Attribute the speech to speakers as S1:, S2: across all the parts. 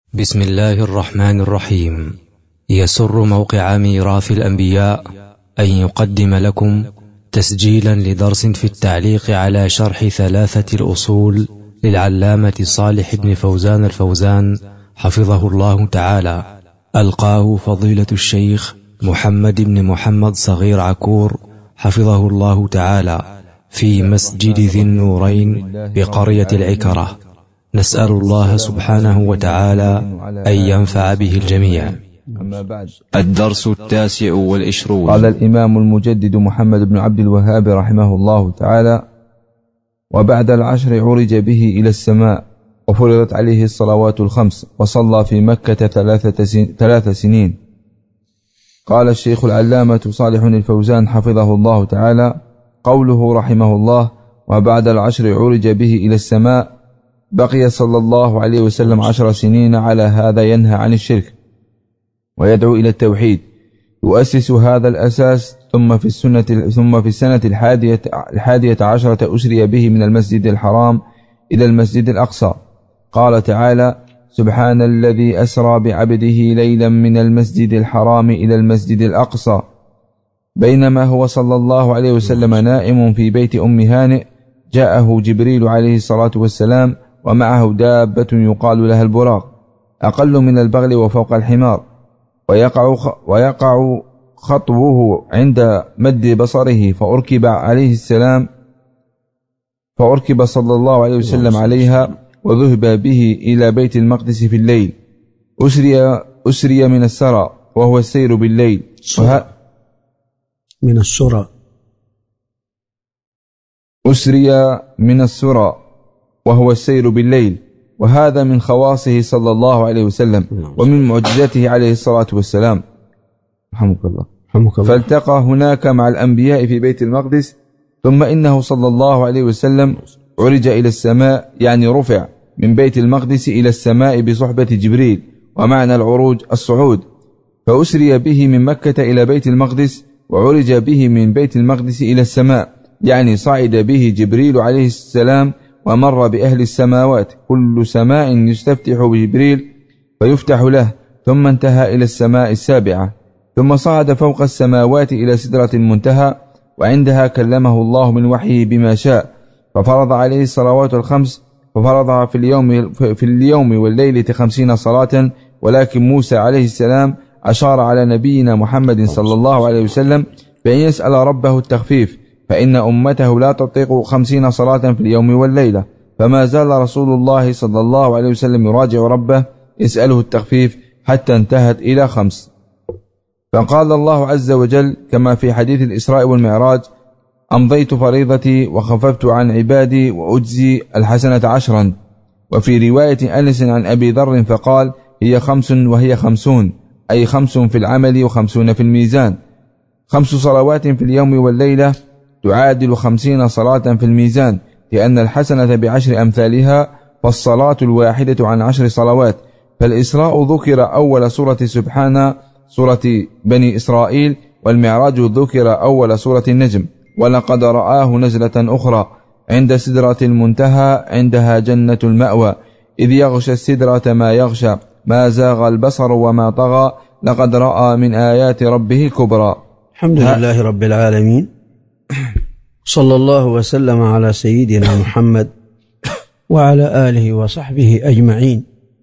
S1: بسم الله الرحمن الرحيم. يسر موقع ميراث الأنبياء أن يقدم لكم تسجيلا لدرس في التعليق على شرح ثلاثة الأصول للعلامة صالح بن فوزان الفوزان حفظه الله تعالى، ألقاه فضيلة الشيخ محمد بن محمد صغير عكور حفظه الله تعالى في مسجد ذي النورين بقرية العكرة. نسأل الله سبحانه وتعالى أن ينفع به الجميع.
S2: أما بعد،
S3: الدرس 29.
S2: قال الإمام المجدد محمد بن عبد الوهاب رحمه الله تعالى: وبعد العشر عرج به إلى السماء وفرضت عليه الصلوات الخمس وصلى في مكة 3 سنين. قال الشيخ العلامة صالح الفوزان حفظه الله تعالى: قوله رحمه الله وبعد العشر عرج به إلى السماء، بقي صلى الله عليه وسلم 10 سنين على هذا، ينهى عن الشرك ويدعو إلى التوحيد، يؤسس هذا الأساس. ثم في السنة 11 أسري به من المسجد الحرام إلى المسجد الأقصى. قال تعالى: سبحان الذي أسرى بعبده ليلا من المسجد الحرام إلى المسجد الأقصى. بينما هو صلى الله عليه وسلم نائم في بيت أم هانئ، جاءه جبريل عليه الصلاة والسلام ومعه دابة يقال لها البراق، أقل من البغل وفوق الحمار، ويقع خطوه عند مد بصره، فأركب صلى الله عليه وسلم عليها وذهب به إلى بيت المقدس في الليل. أسري من السرى وهو السير بالليل، أسري من السرى وهو السير بالليل، وهذا من خواصه صلى الله عليه وسلم ومن معجزته عليه الصلاة والسلام. رحمك الله. فالتقى هناك مع الأنبياء في بيت المقدس. ثم إنه صلى الله عليه وسلم عرج إلى السماء، يعني رفع من بيت المقدس إلى السماء بصحبة جبريل، ومعنى العروج الصعود. فأسري به من مكة إلى بيت المقدس، وعرج به من بيت المقدس إلى السماء، يعني صعد به جبريل عليه السلام ومر بأهل السماوات، كل سماء يستفتح بجبريل فيفتح له، ثم انتهى إلى السماء 7، ثم صعد فوق السماوات إلى سدرة المنتهى، وعندها كلمه الله من وحيه بما شاء، ففرض عليه الصلوات الخمس، ففرضها في اليوم والليلة 50 صلاة. ولكن موسى عليه السلام أشار على نبينا محمد صلى الله عليه وسلم بأن يسأل ربه التخفيف، فإن أمته لا تطيق 50 صلاة في اليوم والليلة. فما زال رسول الله صلى الله عليه وسلم يراجع ربه يسأله التخفيف حتى انتهت إلى 5. فقال الله عز وجل كما في حديث الإسراء والمعراج: أمضيت فريضتي وخففت عن عبادي وأجزي الحسنة 10. وفي رواية أنس عن أبي ذر فقال: هي 5 وهي 50، أي 5 في العمل و50 في الميزان. 5 صلوات في اليوم والليلة تعادل 50 صلاة في الميزان، لأن الحسنة ب10 أمثالها، فالصلاة الواحدة عن 10 صلوات. فالإسراء ذكر أول سورة سبحان، سورة بني إسرائيل، والمعراج ذكر أول سورة النجم. ولقد رآه نزلة أخرى عند سدرة المنتهى، عندها جنة المأوى، إذ يغشى السدرة ما يغشى، ما زاغ البصر وما طغى، لقد رأى من آيات ربه الكبرى.
S4: الحمد لله رب العالمين، صلى الله وسلم على سيدنا محمد وعلى آله وصحبه أجمعين.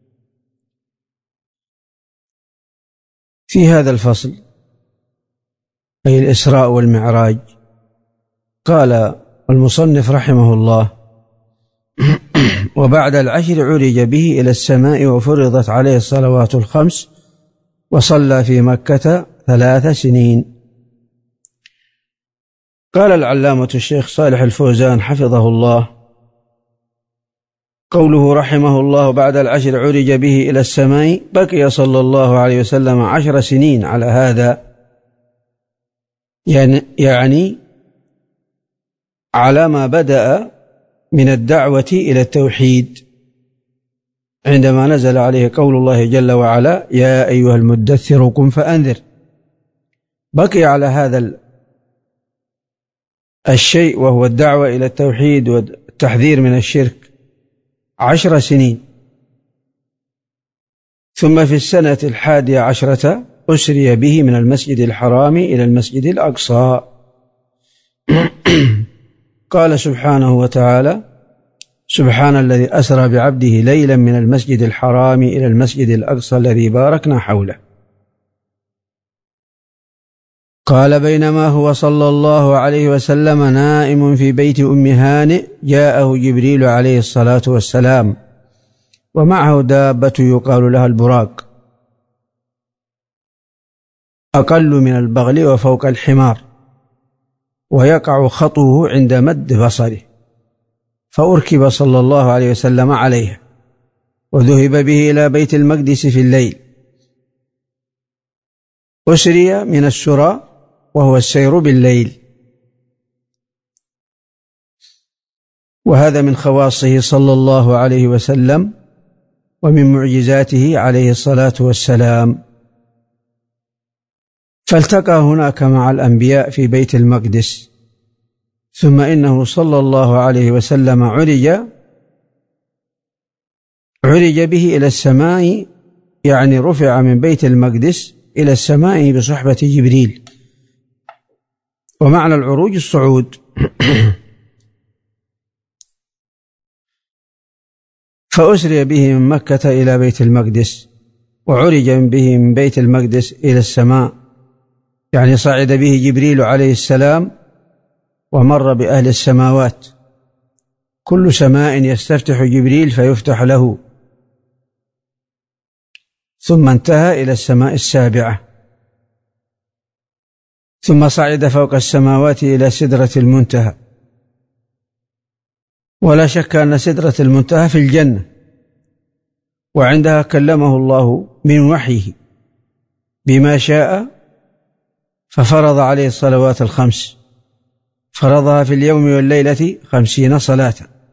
S4: في هذا الفصل، أي الإسراء والمعراج، قال المصنف رحمه الله: وبعد العشر عرج به إلى السماء وفرضت عليه الصلوات الخمس وصلى في مكة 3 سنين. قال العلامة الشيخ صالح الفوزان حفظه الله: قوله رحمه الله بعد العشر عرج به إلى السماء، بقي صلى الله عليه وسلم 10 سنين على هذا، يعني على ما بدأ من الدعوة إلى التوحيد، عندما نزل عليه قول الله جل وعلا: يا أيها المدثر قم فأنذر. بقي على هذا الشيء وهو الدعوة إلى التوحيد والتحذير من الشرك 10 سنين. ثم في السنة 11 أسري به من المسجد الحرام إلى المسجد الأقصى. قال سبحانه وتعالى: سبحان الذي أسرى بعبده ليلا من المسجد الحرام إلى المسجد الأقصى الذي باركنا حوله. قال: بينما هو صلى الله عليه وسلم نائم في بيت أم هانئ جاءه جبريل عليه الصلاة والسلام ومعه دابة يقال لها البراق، أقل من البغل وفوق الحمار، ويقع خطوه عند مد بصره، فأركب صلى الله عليه وسلم عليها وذهب به إلى بيت المقدس في الليل. أسري من السرى وهو السير بالليل، وهذا من خواصه صلى الله عليه وسلم ومن معجزاته عليه الصلاة والسلام. فالتقى هناك مع الأنبياء في بيت المقدس، ثم إنه صلى الله عليه وسلم عرج به إلى السماء، يعني رفع من بيت المقدس إلى السماء بصحبة جبريل، ومعنى العروج الصعود. فأسري به من مكة إلى بيت المقدس، وعرج به من بيت المقدس إلى السماء، يعني صعد به جبريل عليه السلام ومر بأهل السماوات، كل سماء يستفتح جبريل فيفتح له، ثم انتهى إلى السماء السابعة، ثم صعد فوق السماوات إلى سدرة المنتهى. ولا شك أن سدرة المنتهى في الجنة، وعندها كلمه الله من وحيه بما شاء، ففرض عليه الصلوات الخمس، فرضها في اليوم والليلة 50 صلاة.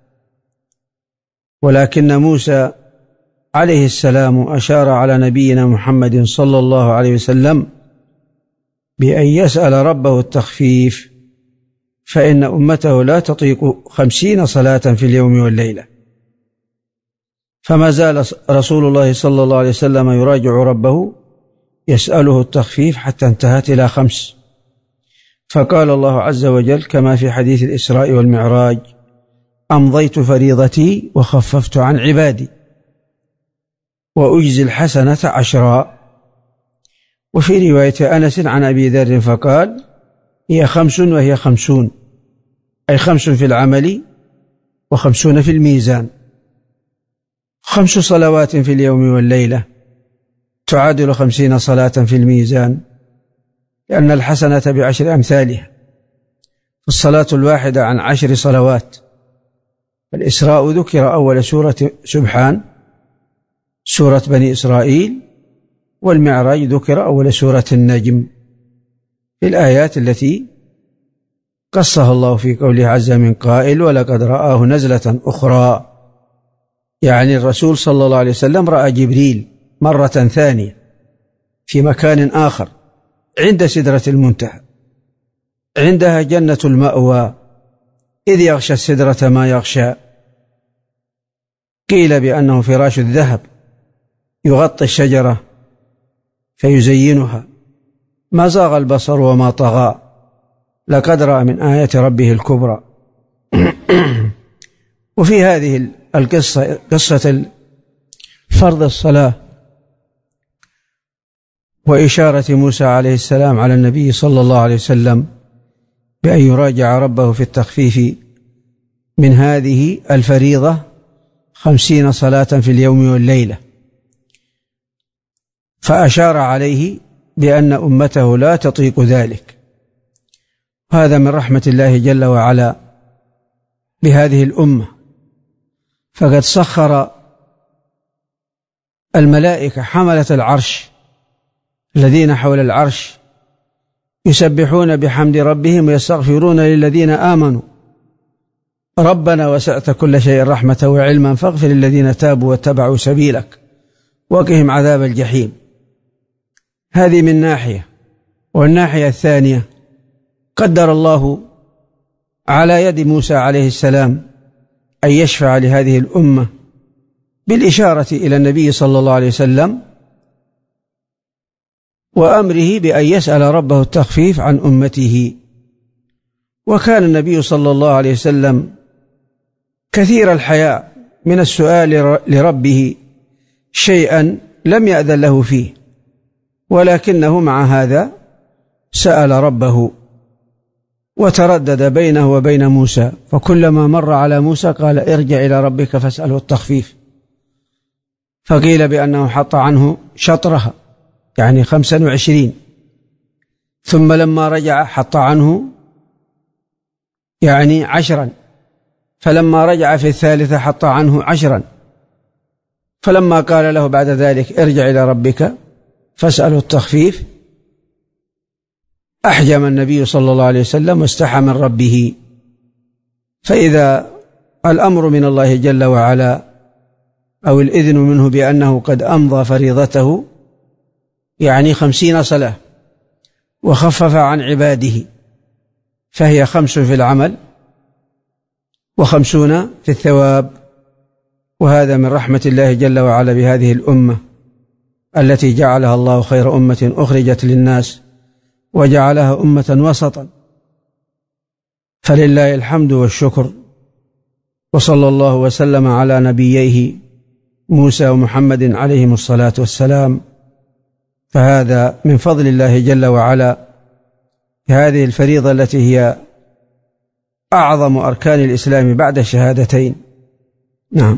S4: ولكن موسى عليه السلام أشار على نبينا محمد صلى الله عليه وسلم بأن يسأل ربه التخفيف، فإن أمته لا تطيق 50 صلاة في اليوم والليلة. فما زال رسول الله صلى الله عليه وسلم يراجع ربه يسأله التخفيف حتى انتهت إلى 5. فقال الله عز وجل كما في حديث الإسراء والمعراج: أمضيت فريضتي وخففت عن عبادي وأجزي الحسنة 10. وفي رواية أنس عن أبي ذر فقال: هي 5 وهي 50، أي 5 في العمل و50 في الميزان. 5 صلوات في اليوم والليلة تعادل 50 صلاة في الميزان، لأن الحسنة ب10 أمثالها، فالصلاة الواحدة عن 10 صلوات. الإسراء ذكر أول سورة سبحان، سورة بني إسرائيل، والمعراج ذكر أول سورة النجم، في الآيات التي قصها الله في قوله عز من قائل: ولقد رآه نزلة أخرى، يعني الرسول صلى الله عليه وسلم رأى جبريل مرة ثانية في مكان آخر عند سدرة المنتهى، عندها جنة المأوى، إذ يغشى السدرة ما يغشى. قيل بأنه فراش الذهب يغطي الشجرة فيزينها، ما زاغ البصر وما طغى، لقد رأى من آيات ربه الكبرى. وفي هذه القصة، قصة فرض الصلاة وإشارة موسى عليه السلام على النبي صلى الله عليه وسلم بأن يراجع ربه في التخفيف من هذه الفريضة 50 صلاة في اليوم والليلة، فأشار عليه بأن أمته لا تطيق ذلك. هذا من رحمة الله جل وعلا بهذه الأمة، فقد سخر الملائكة حملة العرش الذين حول العرش يسبحون بحمد ربهم ويستغفرون للذين آمنوا ربنا وسعت كل شيء رحمة وعلما فاغفر للذين تابوا واتبعوا سبيلك وقهم عذاب الجحيم. هذه من ناحية. والناحية الثانية، قدر الله على يد موسى عليه السلام أن يشفع لهذه الأمة بالإشارة إلى النبي صلى الله عليه وسلم وأمره بأن يسأل ربه التخفيف عن أمته. وكان النبي صلى الله عليه وسلم كثير الحياء من السؤال لربه شيئا لم يأذن له فيه، ولكنه مع هذا سأل ربه وتردد بينه وبين موسى، فكلما مر على موسى قال ارجع إلى ربك فاسأله التخفيف، فقيل بأنه حط عنه شطرها يعني 25، ثم لما رجع حط عنه يعني 10، فلما رجع في الثالثة حط عنه 10، فلما قال له بعد ذلك ارجع إلى ربك فاسأله التخفيف أحجم النبي صلى الله عليه وسلم واستحى من ربه. فإذا الأمر من الله جل وعلا أو الإذن منه بأنه قد أمضى فريضته يعني 50 صلاة وخفف عن عباده، فهي 5 في العمل و50 في الثواب. وهذا من رحمة الله جل وعلا بهذه الأمة التي جعلها الله خير أمة أخرجت للناس وجعلها أمة وسطا، فلله الحمد والشكر. وصلى الله وسلم على نبييه موسى ومحمد عليهم الصلاة والسلام. فهذا من فضل الله جل وعلا هذه الفريضة التي هي أعظم أركان الإسلام بعد الشهادتين. نعم.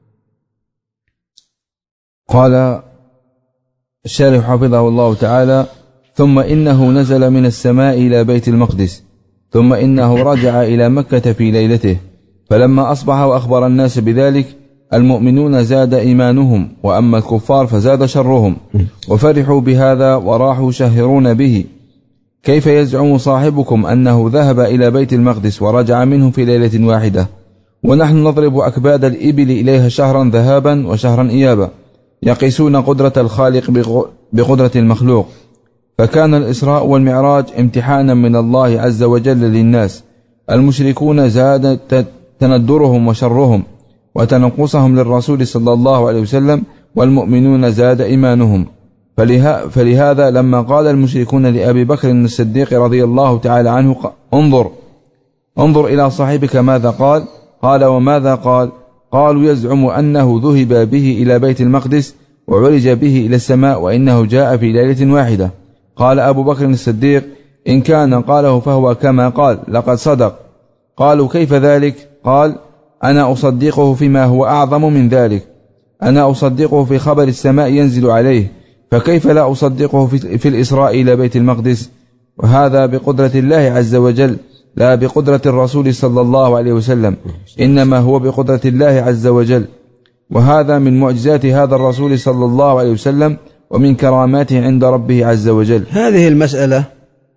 S2: قال الشارح حفظه الله تعالى: ثم إنه نزل من السماء إلى بيت المقدس، ثم إنه رجع إلى مكة في ليلته، فلما أصبح وأخبر الناس بذلك المؤمنون زاد إيمانهم، وأما الكفار فزاد شرهم، وفرحوا بهذا وراحوا شهرون به. كيف يزعم صاحبكم أنه ذهب إلى بيت المقدس ورجع منه في ليلة واحدة، ونحن نضرب أكباد الإبل إليها شهرا ذهابا وشهرا إيابا، يقيسون قدرة الخالق بقدرة المخلوق. فكان الإسراء والمعراج امتحانا من الله عز وجل للناس. المشركون زاد تندرهم وشرهم وتنقصهم للرسول صلى الله عليه وسلم، والمؤمنون زاد إيمانهم. فلهذا لما قال المشركون لأبي بكر الصديق رضي الله تعالى عنه: انظر إلى صاحبك ماذا قال؟ قال: وماذا قال؟ قالوا: يزعم أنه ذهب به إلى بيت المقدس وعرج به إلى السماء، وإنه جاء في ليلة واحدة. قال أبو بكر الصديق: إن كان قاله فهو كما قال، لقد صدق. قالوا: كيف ذلك؟ قال: أنا أصدقه فيما هو أعظم من ذلك، أنا أصدقه في خبر السماء ينزل عليه، فكيف لا أصدقه في الإسراء إلى بيت المقدس؟ وهذا بقدرة الله عز وجل، لا بقدرة الرسول صلى الله عليه وسلم، إنما هو بقدرة الله عز وجل. وهذا من معجزات هذا الرسول صلى الله عليه وسلم ومن كراماته عند ربه عز وجل.
S4: هذه المسألة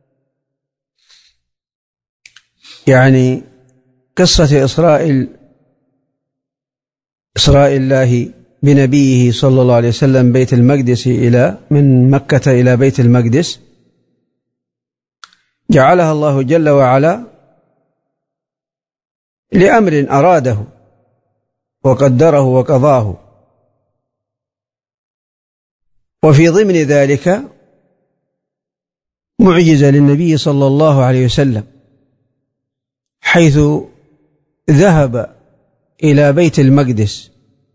S4: يعني قصة إسراء الله بنبيه صلى الله عليه وسلم بيت المقدس من مكة إلى بيت المقدس، جعلها الله جل وعلا لأمر أراده وقدره وقضاه، وفي ضمن ذلك معجزة للنبي صلى الله عليه وسلم، حيث ذهب إلى بيت المقدس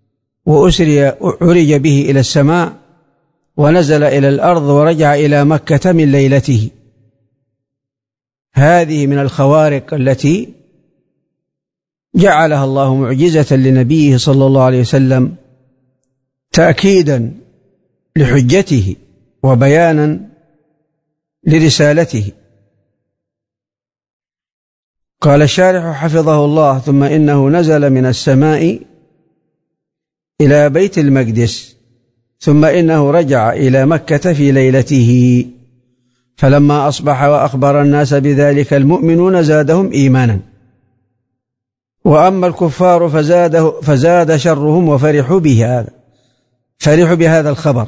S4: وعرج به إلى السماء، ونزل إلى الأرض ورجع إلى مكة من ليلته. هذه من الخوارق التي جعلها الله معجزة لنبيه صلى الله عليه وسلم، تأكيدا لحجته وبيانا لرسالته. قال الشارح حفظه الله: ثم إنه نزل من السماء إلى بيت المقدس، ثم إنه رجع إلى مكة في ليلته، فلما أصبح وأخبر الناس بذلك المؤمنون زادهم إيمانا، وأما الكفار فزاد شرهم وفرحوا بهذا الخبر،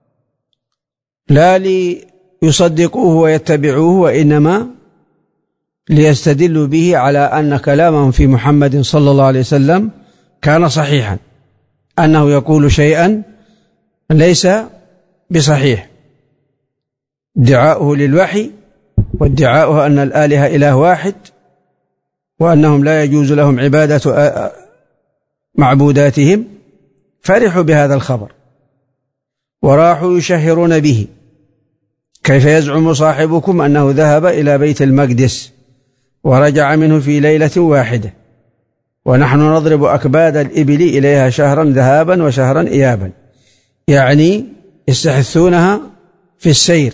S4: لا ليصدقوه ويتبعوه، وإنما ليستدلوا به على أن كلامهم في محمد صلى الله عليه وسلم كان صحيحا، أنه يقول شيئا ليس بصحيح. ادعاؤه للوحي وادعاؤه أن الآلهة إله واحد وأنهم لا يجوز لهم عبادة معبوداتهم، فرحوا بهذا الخبر وراحوا يشهرون به. كيف يزعم صاحبكم أنه ذهب إلى بيت المقدس ورجع منه في ليلة واحدة ونحن نضرب أكباد الإبل إليها شهرا ذهابا وشهرا إيابا، يعني يستحثونها في السير،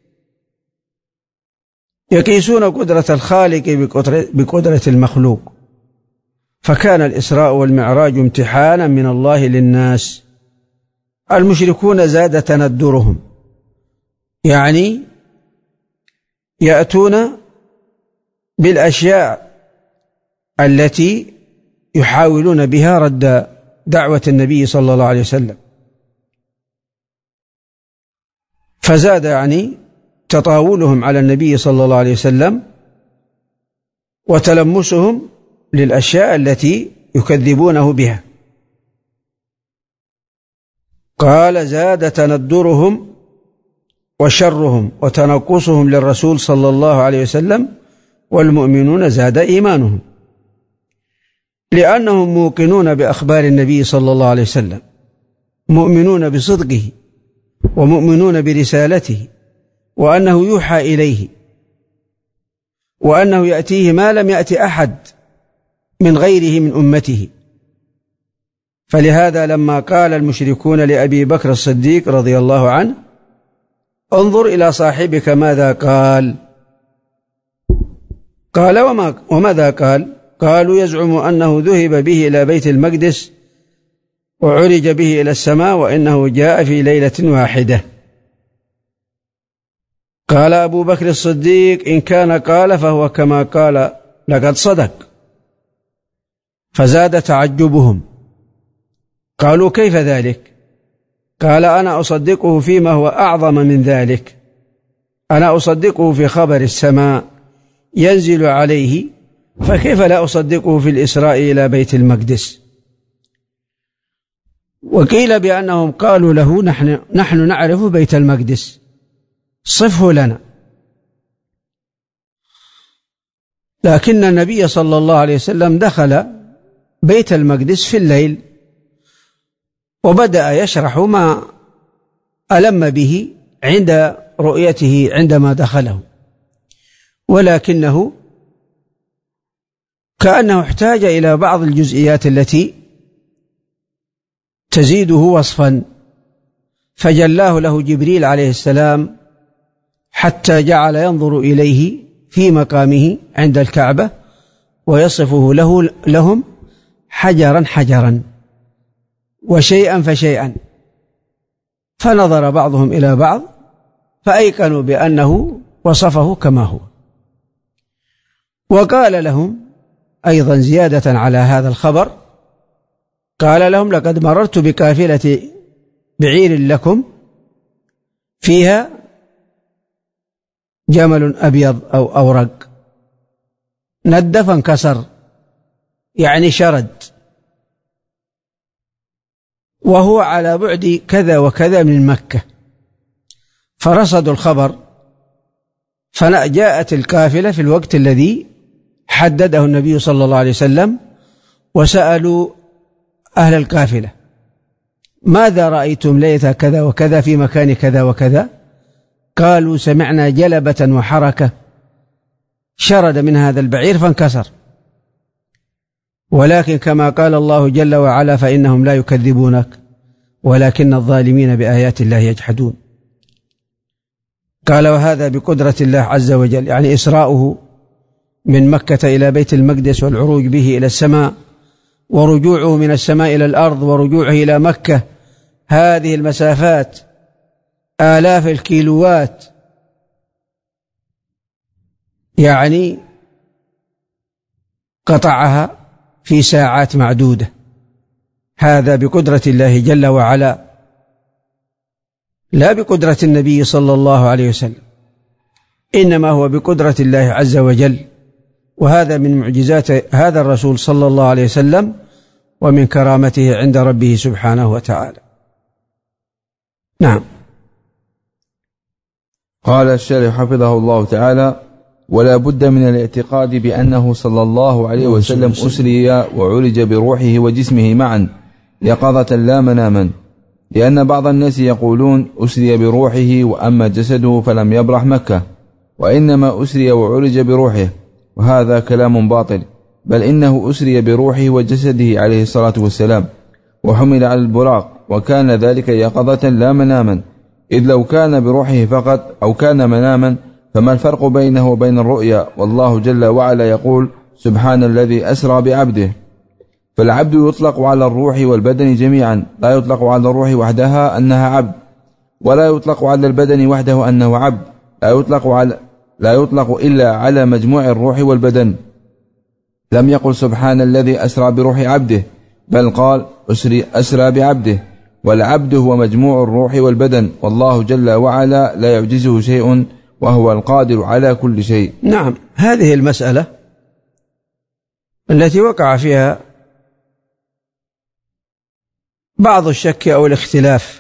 S4: يقيسون قدرة الخالق بقدرة المخلوق. فكان الإسراء والمعراج امتحانا من الله للناس. المشركون زاد تندرهم، يعني يأتون بالأشياء التي يحاولون بها رد دعوة النبي صلى الله عليه وسلم، فزاد يعني تطاولهم على النبي صلى الله عليه وسلم وتلمسهم للأشياء التي يكذبونه بها. قال زاد تندرهم وشرهم وتنقصهم للرسول صلى الله عليه وسلم، والمؤمنون زاد إيمانهم، لأنهم موقنون بأخبار النبي صلى الله عليه وسلم، مؤمنون بصدقه ومؤمنون برسالته، وأنه يوحى إليه، وأنه يأتيه ما لم يأتي أحد من غيره من أمته. فلهذا لما قال المشركون لأبي بكر الصديق رضي الله عنه انظر إلى صاحبك ماذا قال، قال وماذا قال؟ قالوا يزعم أنه ذهب به إلى بيت المقدس وعرج به إلى السماء وإنه جاء في ليلة واحدة. قال أبو بكر الصديق إن كان قال فهو كما قال لقد صدق. فزاد تعجبهم، قالوا كيف ذلك؟ قال أنا أصدقه فيما هو أعظم من ذلك، أنا أصدقه في خبر السماء ينزل عليه، فكيف لا أصدقه في الإسراء إلى بيت المقدس؟ وقيل بأنهم قالوا له نحن نعرف بيت المقدس، صفه لنا. لكن النبي صلى الله عليه وسلم دخل بيت المقدس في الليل وبدأ يشرح ما ألم به عند رؤيته عندما دخله، ولكنه كأنه احتاج إلى بعض الجزئيات التي تزيده وصفا، فجلاه له جبريل عليه السلام حتى جعل ينظر إليه في مقامه عند الكعبة ويصفه لهم حجرا حجرا وشيئا فشيئا، فنظر بعضهم إلى بعض فأيقنوا بأنه وصفه كما هو. وقال لهم أيضا زيادة على هذا الخبر، قال لهم لقد مررت بقافلة بعير لكم فيها جمل أبيض أو أورق ند فانكسر، يعني شرد، وهو على بعد كذا وكذا من مكة. فرصدوا الخبر، فجاءت القافلة في الوقت الذي حدده النبي صلى الله عليه وسلم، وسألوا أهل القافلة ماذا رأيتم ليلة كذا وكذا في مكان كذا وكذا؟ قالوا سمعنا جلبة وحركة شرد من هذا البعير فانكسر، ولكن كما قال الله جل وعلا فإنهم لا يكذبونك ولكن الظالمين بآيات الله يجحدون. قال وهذا بقدرة الله عز وجل، يعني إسراؤه من مكة إلى بيت المقدس والعروج به إلى السماء ورجوعه من السماء إلى الأرض ورجوعه إلى مكة، هذه المسافات آلاف الكيلوات، يعني قطعها في ساعات معدودة. هذا بقدرة الله جل وعلا لا بقدرة النبي صلى الله عليه وسلم، إنما هو بقدرة الله عز وجل. وهذا من معجزات هذا الرسول صلى الله عليه وسلم ومن كرامته عند ربه سبحانه وتعالى. نعم.
S2: قال الشارح حفظه الله تعالى: ولا بد من الاعتقاد بأنه صلى الله عليه وسلم أسري وعرج بروحه وجسمه معا يقظة لا مناما، لأن بعض الناس يقولون أسري بروحه وأما جسده فلم يبرح مكة، وإنما أسري وعرج بروحه، وهذا كلام باطل، بل إنه أسري بروحه وجسده عليه الصلاة والسلام وحمل على البراق، وكان ذلك يقظة لا مناما، إذ لو كان بروحه فقط أو كان مناما فما الفرق بينه وبين الرؤيا؟ والله جل وعلا يقول: سبحان الذي أسرى بعبده. فالعبد يطلق على الروح والبدن جميعا، لا يطلق على الروح وحدها أنها عبد، ولا يطلق على البدن وحده أنه عبد، لا يطلق إلا على مجموع الروح والبدن. لم يقل سبحان الذي أسرى بروح عبده، بل قال أسرى بعبده، والعبد هو مجموع الروح والبدن، والله جل وعلا لا يعجزه شيء وهو القادر على كل شيء.
S4: نعم، هذه المسألة التي وقع فيها بعض الشك أو الاختلاف،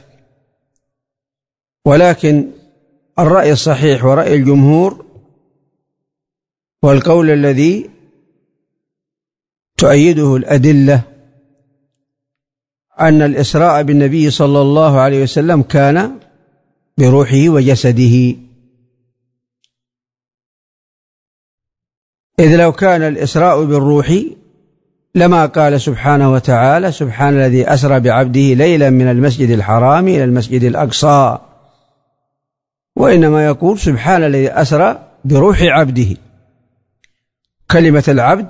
S4: ولكن الرأي الصحيح ورأي الجمهور والقول الذي تؤيده الأدلة أن الإسراء بالنبي صلى الله عليه وسلم كان بروحه وجسده، إذ لو كان الإسراء بالروح لما قال سبحانه وتعالى: سبحان الذي أسرى بعبده ليلا من المسجد الحرام إلى المسجد الأقصى، وإنما يقول سبحان الذي أسرى بروح عبده. كلمة العبد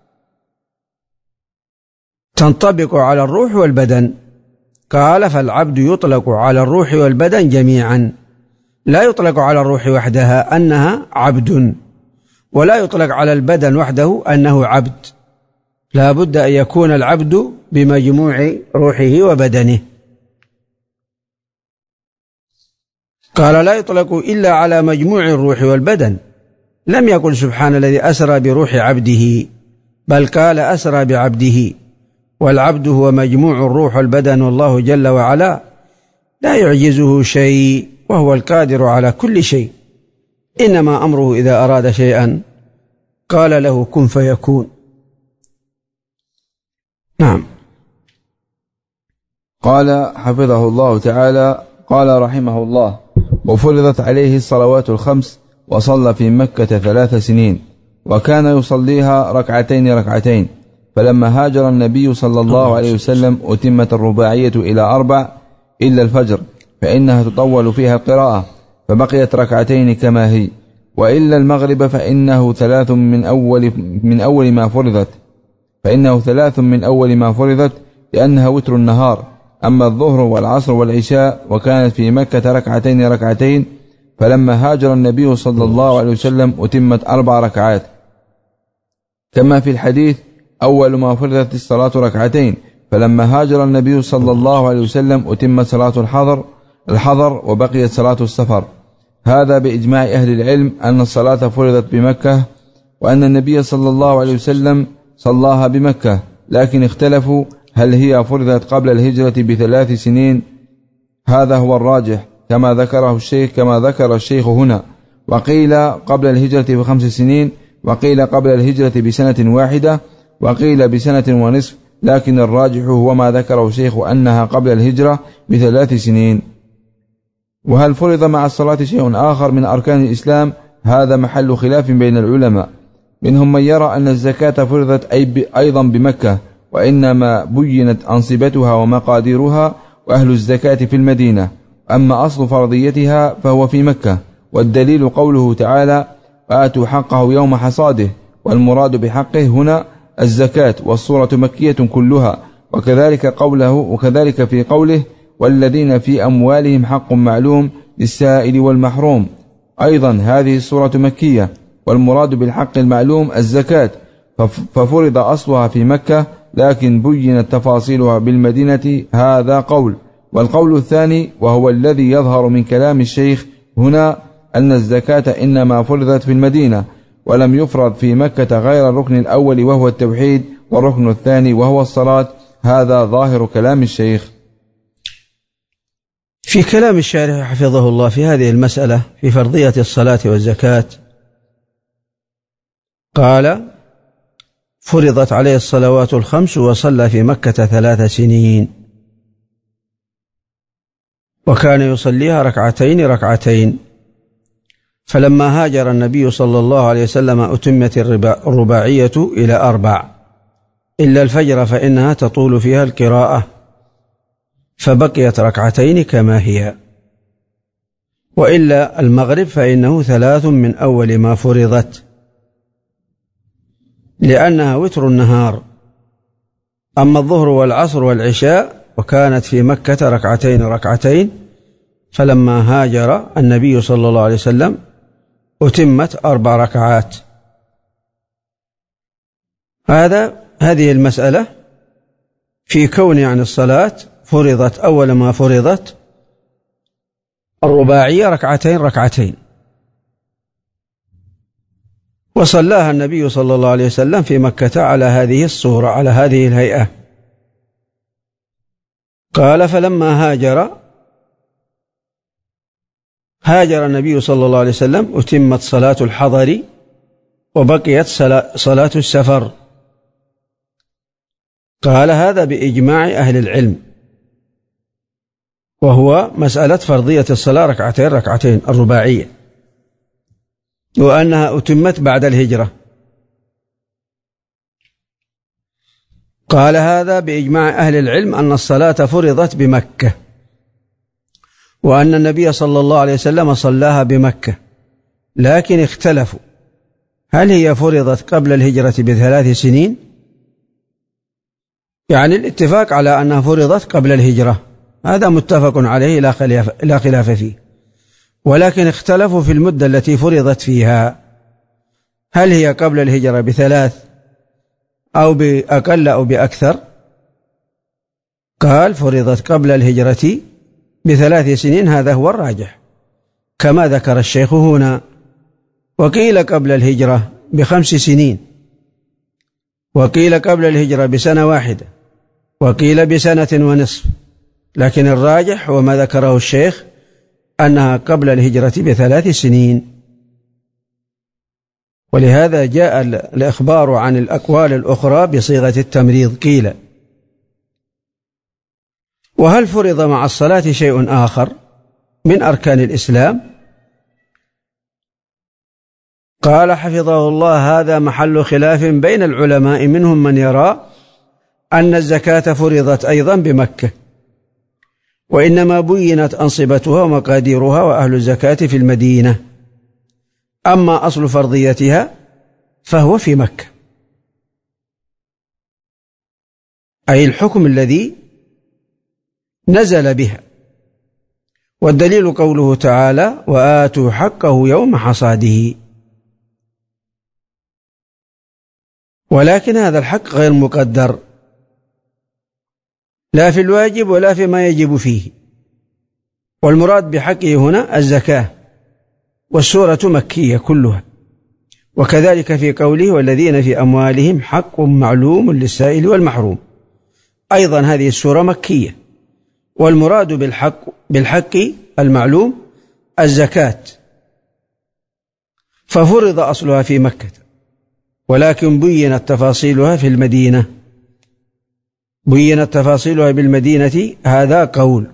S4: تنطبق على الروح والبدن، قال: فالعبد يطلق على الروح والبدن جميعا، لا يطلق على الروح وحدها أنها عبد، ولا يطلق على البدن وحده أنه عبد، لا بد أن يكون العبد بمجموع روحه وبدنه. قال: لا يطلق إلا على مجموع الروح والبدن، لم يقل سبحان الذي أسرى بروح عبده، بل قال أسرى بعبده، والعبد هو مجموع الروح والبدن، والله جل وعلا لا يعجزه شيء وهو القادر على كل شيء، إنما أمره إذا أراد شيئا قال له كن فيكون. نعم.
S2: قال حفظه الله تعالى: قال رحمه الله: وفرضت عليه الصلوات الخمس، وصلى في مكة 3 سنين، وكان يصليها ركعتين، فلما هاجر النبي صلى الله عليه وسلم أتمت الرباعية إلى 4 إلا الفجر، فإنها تطول فيها القراءة، فبقيت 2 كما هي، وإلا المغرب فإنه 3 من أول ما فرضت، لأنها وتر النهار. أما الظهر والعصر والعشاء وكانت في مكة 2 ركعتين، فلما هاجر النبي صلى الله عليه وسلم أتمت 4 ركعات، كما في الحديث: أول ما فرضت الصلاة 2، فلما هاجر النبي صلى الله عليه وسلم أتمت صلاة الحضر وبقيت صلاة السفر. هذا بإجماع أهل العلم أن الصلاة فرضت بمكة، وأن النبي صلى الله عليه وسلم صلاها بمكة، لكن اختلفوا هل هي فرضت قبل الهجرة ب3 سنين. هذا هو الراجح كما ذكر الشيخ هنا، وقيل قبل الهجرة ب5 سنين، وقيل قبل الهجرة بسنة واحدة، وقيل بسنة ونصف، لكن الراجح هو ما ذكره الشيخ أنها قبل الهجرة ب3 سنين. وهل فرض مع الصلاة شيء آخر من أركان الإسلام؟ هذا محل خلاف بين العلماء، منهم من يرى أن الزكاة فرضت أيضا بمكة، وإنما بينت أنصبتها ومقاديرها، وأهل الزكاة في المدينة، أما أصل فرضيتها فهو في مكة، والدليل قوله تعالى: آتوا حقه يوم حصاده، والمراد بحقه هنا الزكاة، والصورة مكية كلها، وكذلك في قوله: والذين في أموالهم حق معلوم للسائل والمحروم، أيضا هذه الصورة مكية، والمراد بالحق المعلوم الزكاة، ففرض أصلها في مكة، لكن بينت تفاصيلها بالمدينة. هذا قول. والقول الثاني وهو الذي يظهر من كلام الشيخ هنا أن الزكاة إنما فرضت في المدينة، ولم يفرض في مكة غير الركن الأول وهو التوحيد، والركن الثاني وهو الصلاة. هذا ظاهر كلام الشيخ.
S4: في كلام الشارح حفظه الله في هذه المسألة في فرضية الصلاة والزكاة قال: فرضت عليه الصلوات الخمس وصلى في مكة 3 سنين، وكان يصليها ركعتين، فلما هاجر النبي صلى الله عليه وسلم أتمت الرباعية إلى 4 إلا الفجر فإنها تطول فيها القراءة، فبقيت 2 كما هي، وإلا المغرب فإنه 3 من أول ما فرضت، لأنها وتر النهار. أما الظهر والعصر والعشاء وكانت في مكة 2 فلما هاجر النبي صلى الله عليه وسلم أتمت 4 ركعات. هذه المسألة في كون يعني الصلاة فرضت أول ما فرضت الرباعية 2 وصلاها النبي صلى الله عليه وسلم في مكة على هذه الصورة، على هذه الهيئة. قال: فلما هاجر النبي صلى الله عليه وسلم أتمت صلاة الحضر وبقيت صلاة السفر. قال: هذا بإجماع أهل العلم، وهو مسألة فرضية الصلاة 2 الرباعية، وأنها أتمت بعد الهجرة. قال: هذا بإجماع أهل العلم أن الصلاة فرضت بمكة، وأن النبي صلى الله عليه وسلم صلاها بمكة، لكن اختلفوا هل هي فرضت قبل الهجرة ب3 سنين؟ يعني الاتفاق على أنها فرضت قبل الهجرة، هذا متفق عليه لا خلاف فيه، ولكن اختلفوا في المدة التي فرضت فيها، هل هي قبل الهجرة ب3 أو بأقل أو بأكثر؟ قال: فرضت قبل الهجرة ب3 سنين، هذا هو الراجح كما ذكر الشيخ هنا. وقيل قبل الهجرة ب5 سنين، وقيل قبل الهجرة بسنة واحدة، وقيل بسنة ونصف، لكن الراجح وما ذكره الشيخ أنها قبل الهجرة ب3 سنين. ولهذا جاء الإخبار عن الأقوال الأخرى بصيغة التمريض. قيل: وهل فرض مع الصلاة شيء آخر من أركان الإسلام؟ قال حفظه الله: هذا محل خلاف بين العلماء، منهم من يرى أن الزكاة فرضت أيضا بمكة، وإنما بينت أنصبتها ومقاديرها وأهل الزكاة في المدينة، أما أصل فرضيتها فهو في مكة، أي الحكم الذي نزل بها. والدليل قوله تعالى: وآتوا حقه يوم حصاده. ولكن هذا الحق غير مقدر، لا في الواجب ولا فيما يجب فيه، والمراد بحقه هنا الزكاة، والسورة مكية كلها. وكذلك في قوله: والذين في أموالهم حق معلوم للسائل والمحروم، أيضا هذه السورة مكية، والمراد بالحق المعلوم الزكاة، ففرض أصلها في مكة، ولكن بينت تفاصيلها في المدينة، بينت تفاصيلها بالمدينة، هذا قول.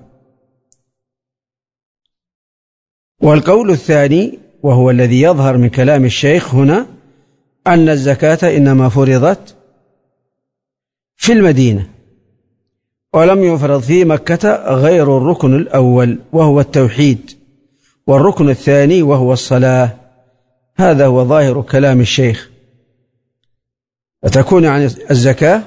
S4: والقول الثاني وهو الذي يظهر من كلام الشيخ هنا أن الزكاة إنما فرضت في المدينة، ولم يفرض في مكة غير الركن الأول وهو التوحيد، والركن الثاني وهو الصلاة. هذا هو ظاهر كلام الشيخ. فتكون عن الزكاة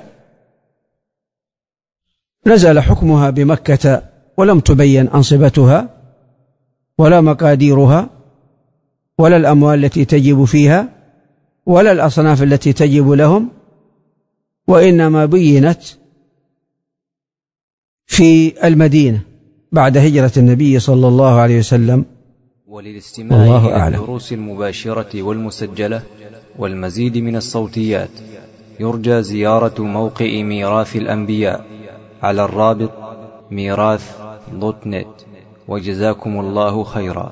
S4: نزل حكمها بمكة، ولم تبين أنصبتها ولا مقاديرها ولا الأموال التي تجب فيها ولا الأصناف التي تجب لهم، وإنما بينت في المدينة بعد هجرة النبي صلى الله عليه وسلم.
S3: وللاستماع إلى الدروس المباشرة والمسجلة والمزيد من الصوتيات يرجى زيارة موقع ميراث الأنبياء على الرابط ميراث.net. وجزاكم الله خيرا.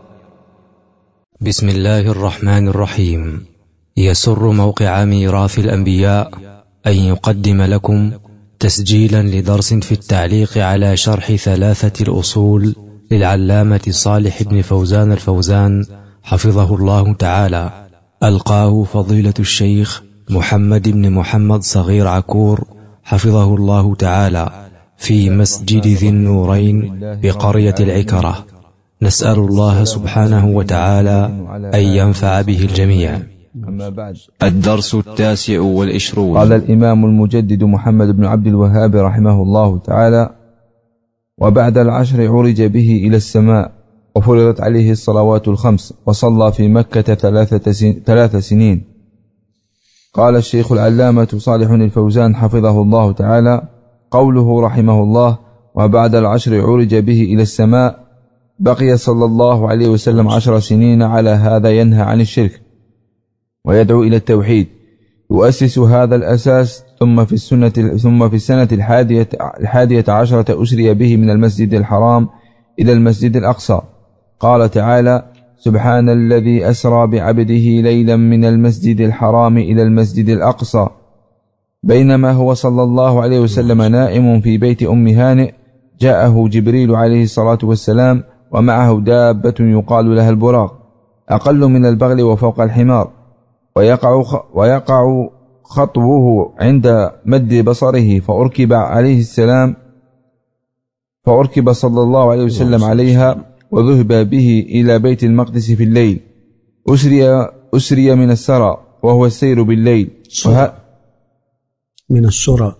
S1: بسم الله الرحمن الرحيم. يسر موقع ميراث الأنبياء أن يقدم لكم تسجيلا لدرس في التعليق على شرح 3 الأصول للعلامة صالح بن فوزان الفوزان حفظه الله تعالى، ألقاه فضيلة الشيخ محمد بن محمد صغير عكور حفظه الله تعالى في مسجد ذي النورين بقرية العكرة. نسأل الله سبحانه وتعالى أن ينفع به الجميع.
S2: أما بعد،
S3: الدرس 29.
S2: قال الإمام المجدد محمد بن عبد الوهاب رحمه الله تعالى: وبعد العشر عرج به إلى السماء وفرضت عليه الصلوات الخمس وصلى في مكة 3 سنين. قال الشيخ العلامة صالح الفوزان حفظه الله تعالى: قوله رحمه الله: وبعد العشر عرج به إلى السماء، بقي صلى الله عليه وسلم 10 سنين على هذا، ينهى عن الشرك ويدعو إلى التوحيد، يؤسس هذا الأساس. ثم في السنة 11 أسري به من المسجد الحرام إلى المسجد الأقصى. قال تعالى: سبحان الذي أسرى بعبده ليلا من المسجد الحرام إلى المسجد الأقصى. بينما هو صلى الله عليه وسلم نائم في بيت أم هانئ، جاءه جبريل عليه الصلاة والسلام ومعه دابة يقال لها البراق، أقل من البغل وفوق الحمار، ويقع خطوه عند مد بصره، فأركب صلى الله عليه وسلم عليها وذهب به إلى بيت المقدس في الليل. أسري من السرى وهو السير بالليل.
S4: من السرى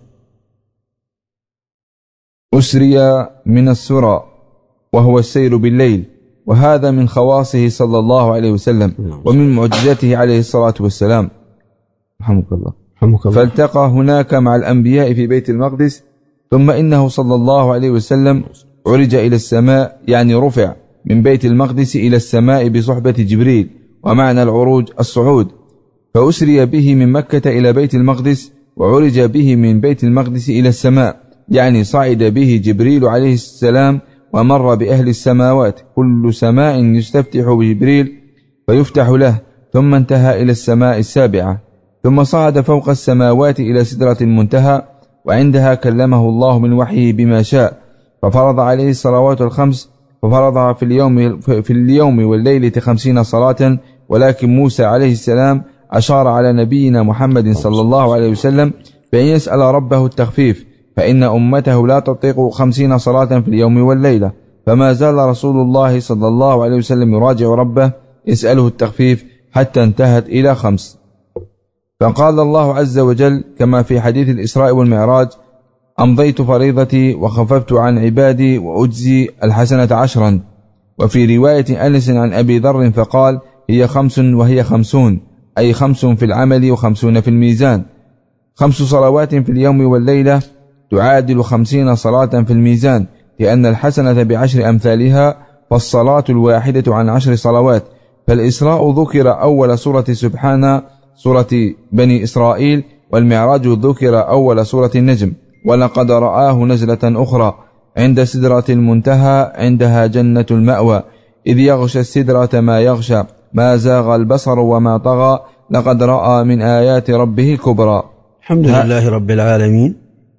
S2: أسري من السرى وهو السير بالليل، وهذا من خواصه صلى الله عليه وسلم ومن معجزته عليه الصلاة والسلام. رحمك الله. فالتقى هناك مع الأنبياء في بيت المقدس. ثم إنه صلى الله عليه وسلم عرج إلى السماء، يعني رفع من بيت المقدس إلى السماء بصحبة جبريل، ومعنى العروج الصعود. فأسري به من مكة إلى بيت المقدس، وعرج به من بيت المقدس إلى السماء، يعني صعد به جبريل عليه السلام ومر بأهل السماوات، كل سماء يستفتح بجبريل فيفتح له، ثم انتهى إلى السماء 7، ثم صعد فوق السماوات إلى سدرة المنتهى، وعندها كلمه الله من وحيه بما شاء، ففرض عليه الصلوات الخمس، ففرضها في اليوم والليلة 50 صلاة. ولكن موسى عليه السلام أشار على نبينا محمد صلى الله عليه وسلم بأن يسأل ربه التخفيف، فإن أمته لا تطيق 50 صلاة في اليوم والليلة. فما زال رسول الله صلى الله عليه وسلم يراجع ربه يسأله التخفيف حتى انتهت إلى 5. فقال الله عز وجل كما في حديث الإسراء والمعراج: أمضيت فريضتي وخففت عن عبادي وأجزي الحسنة 10. وفي رواية أنس عن أبي ذر فقال: هي 5 وهي 50، أي 5 في العمل و50 في الميزان. 5 صلوات في اليوم والليلة تعادل 50 صلاة في الميزان، لأن الحسنة ب10 أمثالها، فالصلاة الواحدة عن 10 صلوات. فالإسراء ذكر أول سورة سبحان، سورة بني إسرائيل، والمعراج ذكر أول سورة النجم. ولقد رآه نزلة أخرى عند سدرة المنتهى، عندها جنة المأوى، إذ يغشى السدرة ما يغشى، ما زاغ البصر وما طغى، لقد رأى من آيات ربه الكبرى.
S4: الحمد لله رب العالمين،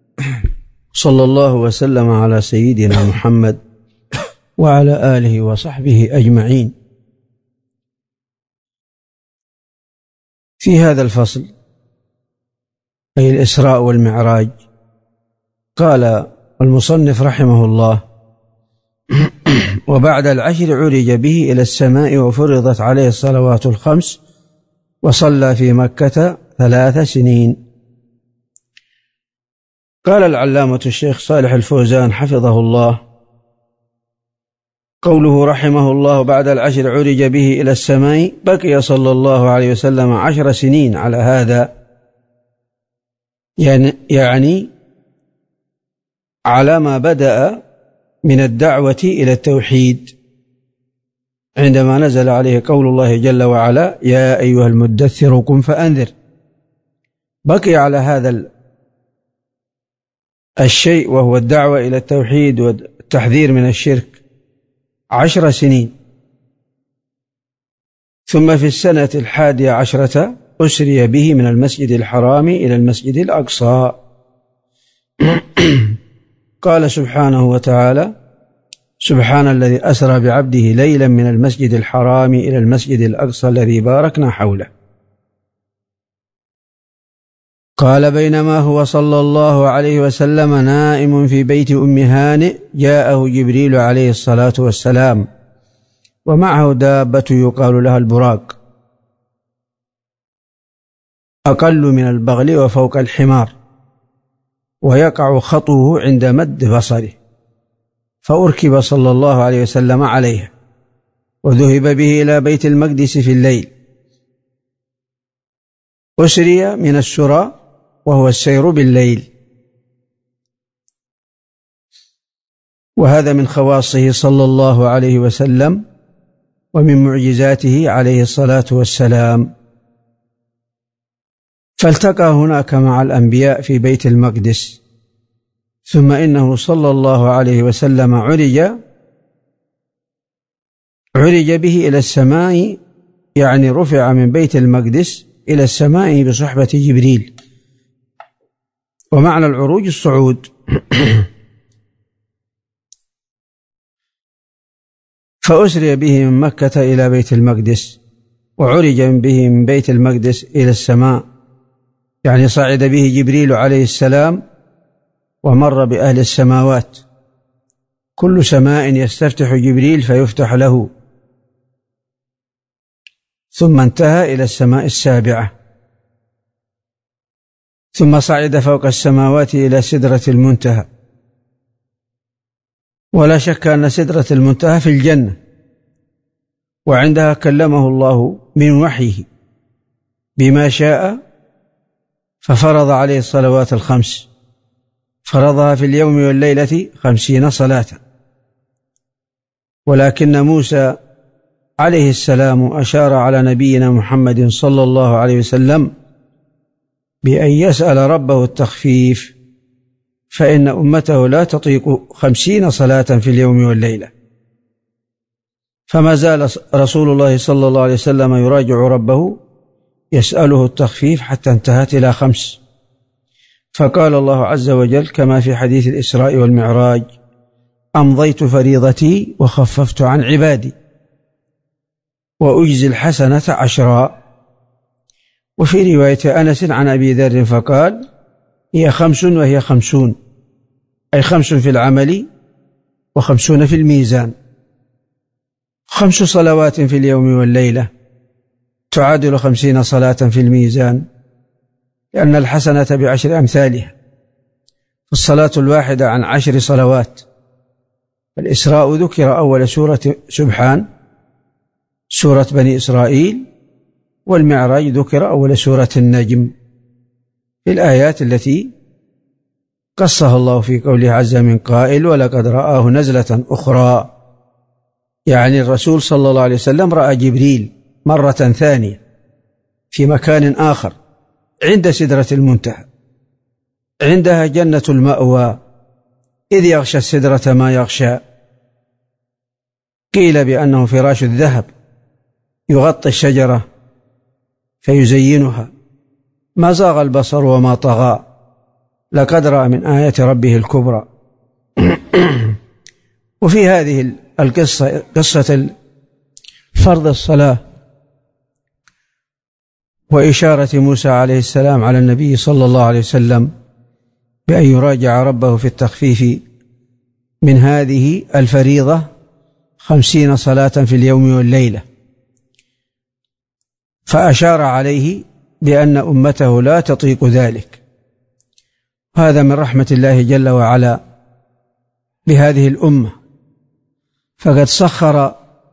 S4: صلى الله وسلم على سيدنا محمد وعلى آله وصحبه أجمعين. في هذا الفصل، أي الإسراء والمعراج، قال المصنف رحمه الله: وبعد العشر عرج به إلى السماء وفرضت عليه الصلوات الخمس، وصلى في مكة 3 سنين. قال العلامة الشيخ صالح الفوزان حفظه الله: قوله رحمه الله: بعد العشر عرج به إلى السماء، بقي صلى الله عليه وسلم 10 سنين على هذا، يعني على ما بدأ من الدعوة إلى التوحيد، عندما نزل عليه قول الله جل وعلا: يا أيها المدثر قم فأنذر. بقي على هذا الشيء، وهو الدعوة إلى التوحيد والتحذير من الشرك 10 سنين. ثم في السنة 11 أسري به من المسجد الحرام إلى المسجد الأقصى. قال سبحانه وتعالى: سبحان الذي أسرى بعبده ليلا من المسجد الحرام إلى المسجد الأقصى الذي باركنا حوله. قال: بينما هو صلى الله عليه وسلم نائم في بيت أم هانئ جاءه جبريل عليه الصلاة والسلام ومعه دابة يقال لها البراق، أقل من البغل وفوق الحمار، ويقع خطوه عند مد بصره، فأركب صلى الله عليه وسلم عليها وذهب به إلى بيت المقدس في الليل. أسري من السرى وهو السير بالليل، وهذا من خواصه صلى الله عليه وسلم ومن معجزاته عليه الصلاة والسلام. فالتقى هناك مع الأنبياء في بيت المقدس، ثم إنه صلى الله عليه وسلم عرج به إلى السماء، يعني رفع من بيت المقدس إلى السماء بصحبة جبريل، ومعنى العروج الصعود. فأسري به من مكة إلى بيت المقدس، وعرج به من بيت المقدس إلى السماء، يعني صعد به جبريل عليه السلام ومر بأهل السماوات، كل سماء يستفتح جبريل فيفتح له، ثم انتهى إلى السماء السابعة، ثم صعد فوق السماوات إلى سدرة المنتهى. ولا شك أن سدرة المنتهى في الجنة، وعندها كلمه الله من وحيه بما شاء، ففرض عليه الصلوات الخمس، فرضها في اليوم والليلة 50 صلاة. ولكن موسى عليه السلام أشار على نبينا محمد صلى الله عليه وسلم بأن يسأل ربه التخفيف، فإن أمته لا تطيق 50 صلاة في اليوم والليلة. فما زال رسول الله صلى الله عليه وسلم يراجع ربه يسأله التخفيف حتى انتهت إلى 5. فقال الله عز وجل كما في حديث الإسراء والمعراج: أمضيت فريضتي وخففت عن عبادي وأجزي الحسنة 10. وفي رواية أنس عن أبي ذر فقال: هي 5 وهي 50، أي 5 في العمل و50 في الميزان. 5 صلوات في اليوم والليلة تعادل 50 صلاة في الميزان، لأن الحسنة ب10 أمثالها، الصلاة الواحدة عن 10 صلوات. الإسراء ذكر أول سورة سبحان، سورة بني إسرائيل، والمعراج ذكر أول سورة النجم، في الآيات التي قصها الله في قوله عز من قائل: ولقد رآه نزلة أخرى، يعني الرسول صلى الله عليه وسلم رأى جبريل مرة ثانية في مكان آخر عند سدرة المنتهى، عندها جنة المأوى، إذ يغشى السدرة ما يغشى. قيل بأنه فراش الذهب يغطي الشجرة فيزينها، ما زاغ البصر وما طغى، لقد رأى من آيات ربه الكبرى. وفي هذه القصة، قصة فرض الصلاة وإشارة موسى عليه السلام على النبي صلى الله عليه وسلم بأن يراجع ربه في التخفيف من هذه الفريضة 50 صلاة في اليوم والليلة، فأشار عليه بأن أمته لا تطيق ذلك. هذا من رحمة الله جل وعلا بهذه الأمة، فقد سخر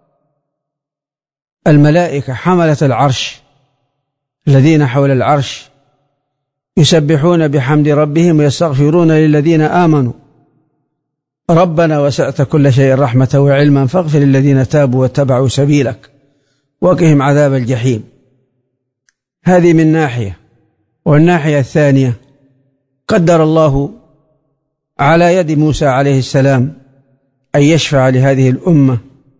S4: الملائكة حملة العرش الذين حول العرش يسبحون بحمد ربهم ويستغفرون للذين آمنوا ربنا وسعت كل شيء رحمة وعلما فاغفر للذين تابوا واتبعوا سبيلك وقهم عذاب الجحيم. هذه من ناحية. والناحية الثانية، قدر الله على يد موسى عليه السلام أن يشفع لهذه الأمة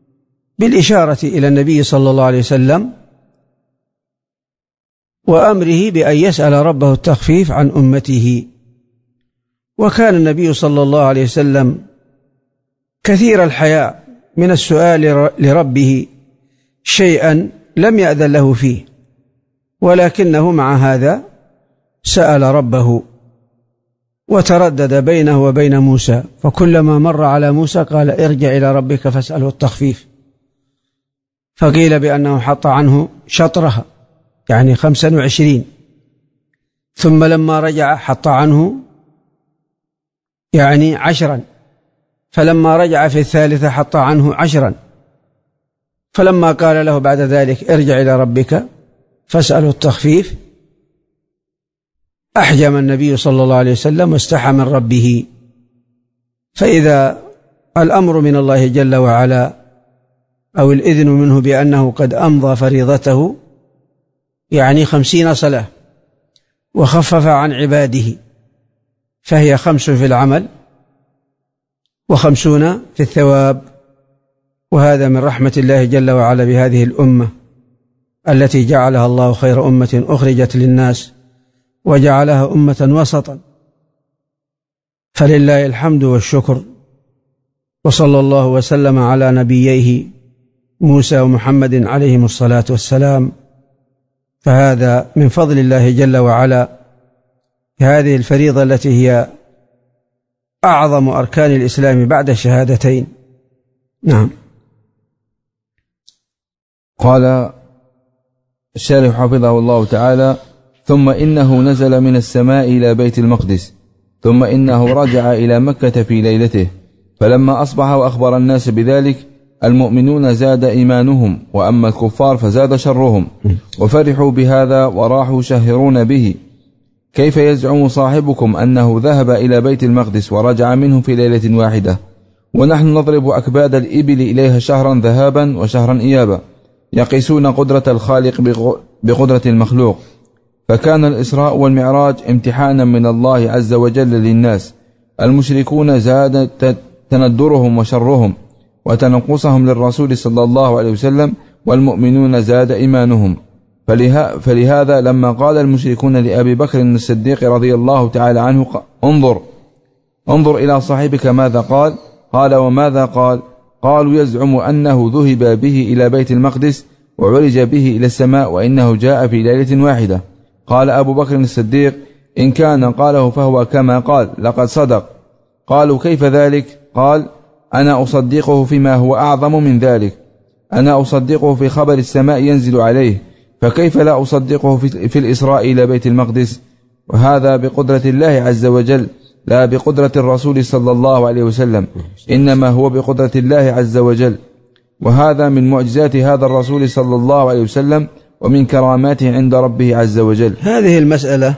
S4: بالإشارة إلى النبي صلى الله عليه وسلم وأمره بأن يسأل ربه التخفيف عن أمته. وكان النبي صلى الله عليه وسلم كثير الحياء من السؤال لربه شيئا لم يأذن له فيه، ولكنه مع هذا سأل ربه وتردد بينه وبين موسى، فكلما مر على موسى قال ارجع إلى ربك فاسأله التخفيف، فقيل بأنه حط عنه شطرها يعني 25، ثم لما رجع حط عنه يعني 10، فلما رجع في الثالثة حط عنه 10، فلما قال له بعد ذلك ارجع إلى ربك فاسأله التخفيف أحجم النبي صلى الله عليه وسلم واستحى من ربه. فإذا الأمر من الله جل وعلا أو الإذن منه بأنه قد أمضى فريضته يعني 50 صلاة وخفف عن عباده، فهي 5 في العمل و50 في الثواب. وهذا من رحمة الله جل وعلا بهذه الأمة التي جعلها الله خير أمة أخرجت للناس وجعلها أمة وسطا، فلله الحمد والشكر. وصلى الله وسلم على نبييه موسى ومحمد عليهم الصلاة والسلام. فهذا من فضل الله جل وعلا هذه الفريضة التي هي أعظم أركان الإسلام بعد الشهادتين. نعم.
S2: قال الشارح حفظه الله تعالى: ثم إنه نزل من السماء إلى بيت المقدس، ثم إنه رجع إلى مكة في ليلته، فلما أصبح وأخبر الناس بذلك المؤمنون زاد إيمانهم، وأما الكفار فزاد شرهم، وفرحوا بهذا وراحوا شهرون به. كيف يزعم صاحبكم أنه ذهب إلى بيت المقدس ورجع منه في ليلة واحدة، ونحن نضرب أكباد الإبل إليها شهرا ذهابا وشهرا إيابا، يقيسون قدرة الخالق بقدرة المخلوق. فكان الإسراء والمعراج امتحانا من الله عز وجل للناس. المشركون زاد تندرهم وشرهم وتنقصهم للرسول صلى الله عليه وسلم، والمؤمنون زاد إيمانهم. فلهذا لما قال المشركون لأبي بكر الصديق رضي الله تعالى عنه: انظر إلى صاحبك ماذا قال؟ قال: وماذا قال؟ قالوا: يزعم أنه ذهب به إلى بيت المقدس وعرج به إلى السماء، وإنه جاء في ليلة واحدة. قال أبو بكر الصديق: إن كان قاله فهو كما قال، لقد صدق. قالوا: كيف ذلك؟ قال: أنا أصدقه فيما هو أعظم من ذلك، أنا أصدقه في خبر السماء ينزل عليه، فكيف لا أصدقه في الإسراء إلى بيت المقدس؟ وهذا بقدرة الله عز وجل لا بقدرة الرسول صلى الله عليه وسلم، إنما هو بقدرة الله عز وجل. وهذا من معجزات هذا الرسول صلى الله عليه وسلم ومن كراماته عند ربه عز وجل.
S4: هذه المسألة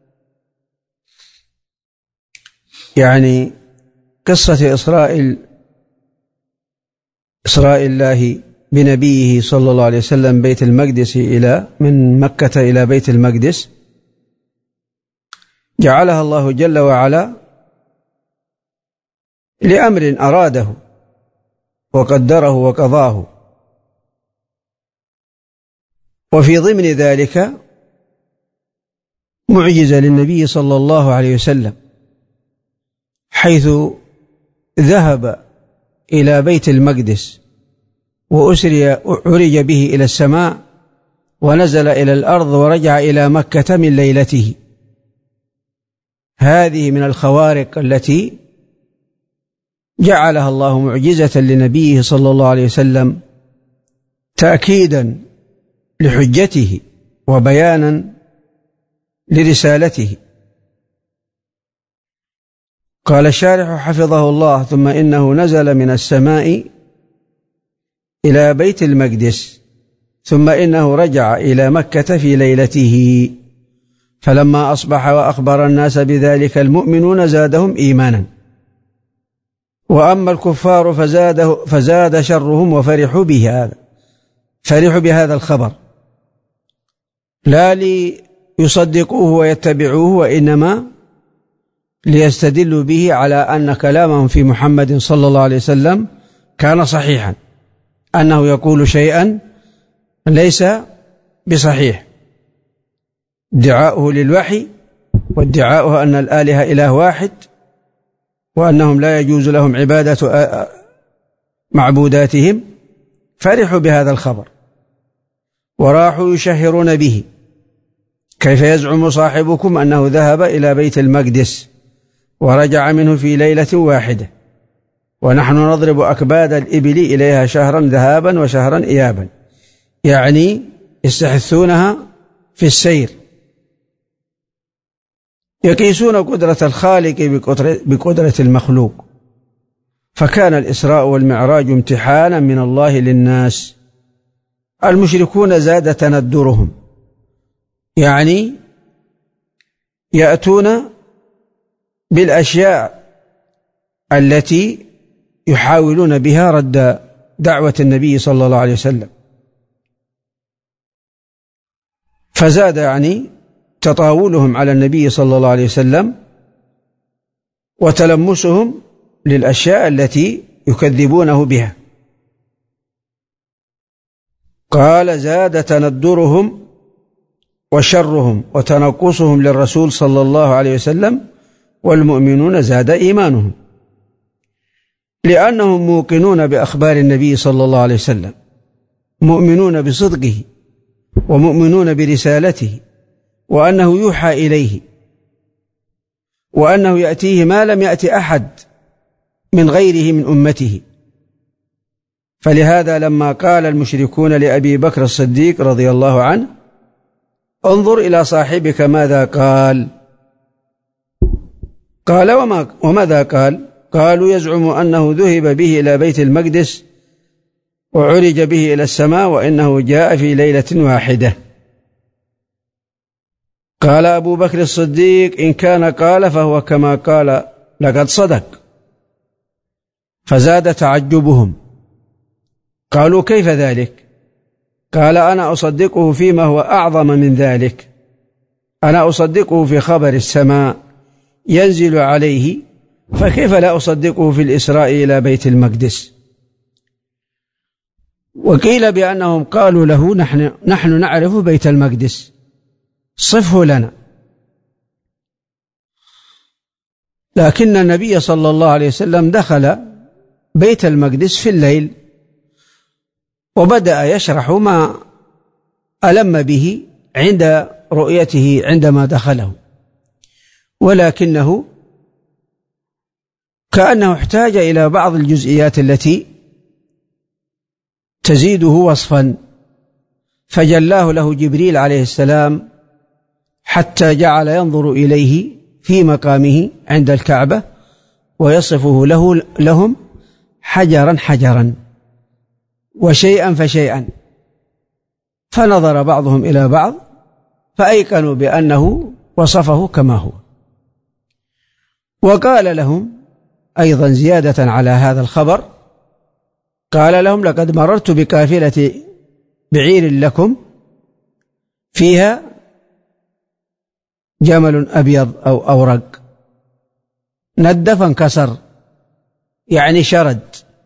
S4: يعني قصة إسراء الله بنبيه صلى الله عليه وسلم بيت المقدس من مكة إلى بيت المقدس، جعلها الله جل وعلا لأمر أراده وقدره وقضاه. وفي ضمن ذلك معجزة للنبي صلى الله عليه وسلم، حيث ذهب إلى بيت المقدس وعرج به إلى السماء، ونزل إلى الأرض ورجع إلى مكة من ليلته. هذه من الخوارق التي جعلها الله معجزة لنبيه صلى الله عليه وسلم، تأكيدا لحجته وبيانا لرسالته. قال الشارح حفظه الله: ثم إنه نزل من السماء إلى بيت المقدس، ثم إنه رجع إلى مكة في ليلته، فلما أصبح وأخبر الناس بذلك المؤمنون زادهم إيمانا، وأما الكفار فزاد شرهم وفرحوا بهذا الخبر، لا ليصدقوه ويتبعوه، وإنما ليستدلوا به على أن كلامهم في محمد صلى الله عليه وسلم كان صحيحا، أنه يقول شيئا ليس بصحيح، ادعاؤه للوحي وادعاؤه أن الآلهة إله واحد وأنهم لا يجوز لهم عبادة معبوداتهم، فرحوا بهذا الخبر وراحوا يشهرون به. كيف يزعم صاحبكم أنه ذهب إلى بيت المقدس ورجع منه في ليلة واحدة ونحن نضرب أكباد الإبل إليها شهرا ذهابا وشهرا إيابا، يعني يستحثونها في السير، يقيسون قدرة الخالق بقدرة المخلوق. فكان الإسراء والمعراج امتحانا من الله للناس. المشركون زاد تندرهم، يعني يأتون بالأشياء التي يحاولون بها رد دعوة النبي صلى الله عليه وسلم، فزاد يعني تطاولهم على النبي صلى الله عليه وسلم وتلمسهم للأشياء التي يكذبونه بها. قال زاد تندرهم وشرهم وتنقصهم للرسول صلى الله عليه وسلم، والمؤمنون زاد إيمانهم، لأنهم موقنون بأخبار النبي صلى الله عليه وسلم، مؤمنون بصدقه ومؤمنون برسالته، وأنه يوحى إليه، وأنه يأتيه ما لم يأتي أحد من غيره من أمته. فلهذا لما قال المشركون لأبي بكر الصديق رضي الله عنه انظر إلى صاحبك ماذا قال، قال وماذا قال؟ قالوا يزعم أنه ذهب به إلى بيت المقدس وعرج به إلى السماء وإنه جاء في ليلة واحدة. قال أبو بكر الصديق إن كان قال فهو كما قال لقد صدق. فزاد تعجبهم، قالوا كيف ذلك؟ قال أنا أصدقه فيما هو أعظم من ذلك، أنا أصدقه في خبر السماء ينزل عليه، فكيف لا أصدقه في الإسراء إلى بيت المقدس؟ وقيل بأنهم قالوا له نحن نعرف بيت المقدس، صفه لنا. لكن النبي صلى الله عليه وسلم دخل بيت المقدس في الليل وبدأ يشرح ما ألم به عند رؤيته عندما دخله، ولكنه كأنه احتاج إلى بعض الجزئيات التي تزيده وصفا، فجلاه له جبريل عليه السلام حتى جعل ينظر إليه في مقامه عند الكعبة ويصفه لهم حجرا حجرا وشيئا فشيئا، فنظر بعضهم إلى بعض فأيقنوا بأنه وصفه كما هو. وقال لهم أيضا زيادة على هذا الخبر، قال لهم لقد مررت بقافلة بعير لكم فيها جمل أبيض أو أورق ند فانكسر، يعني شرد،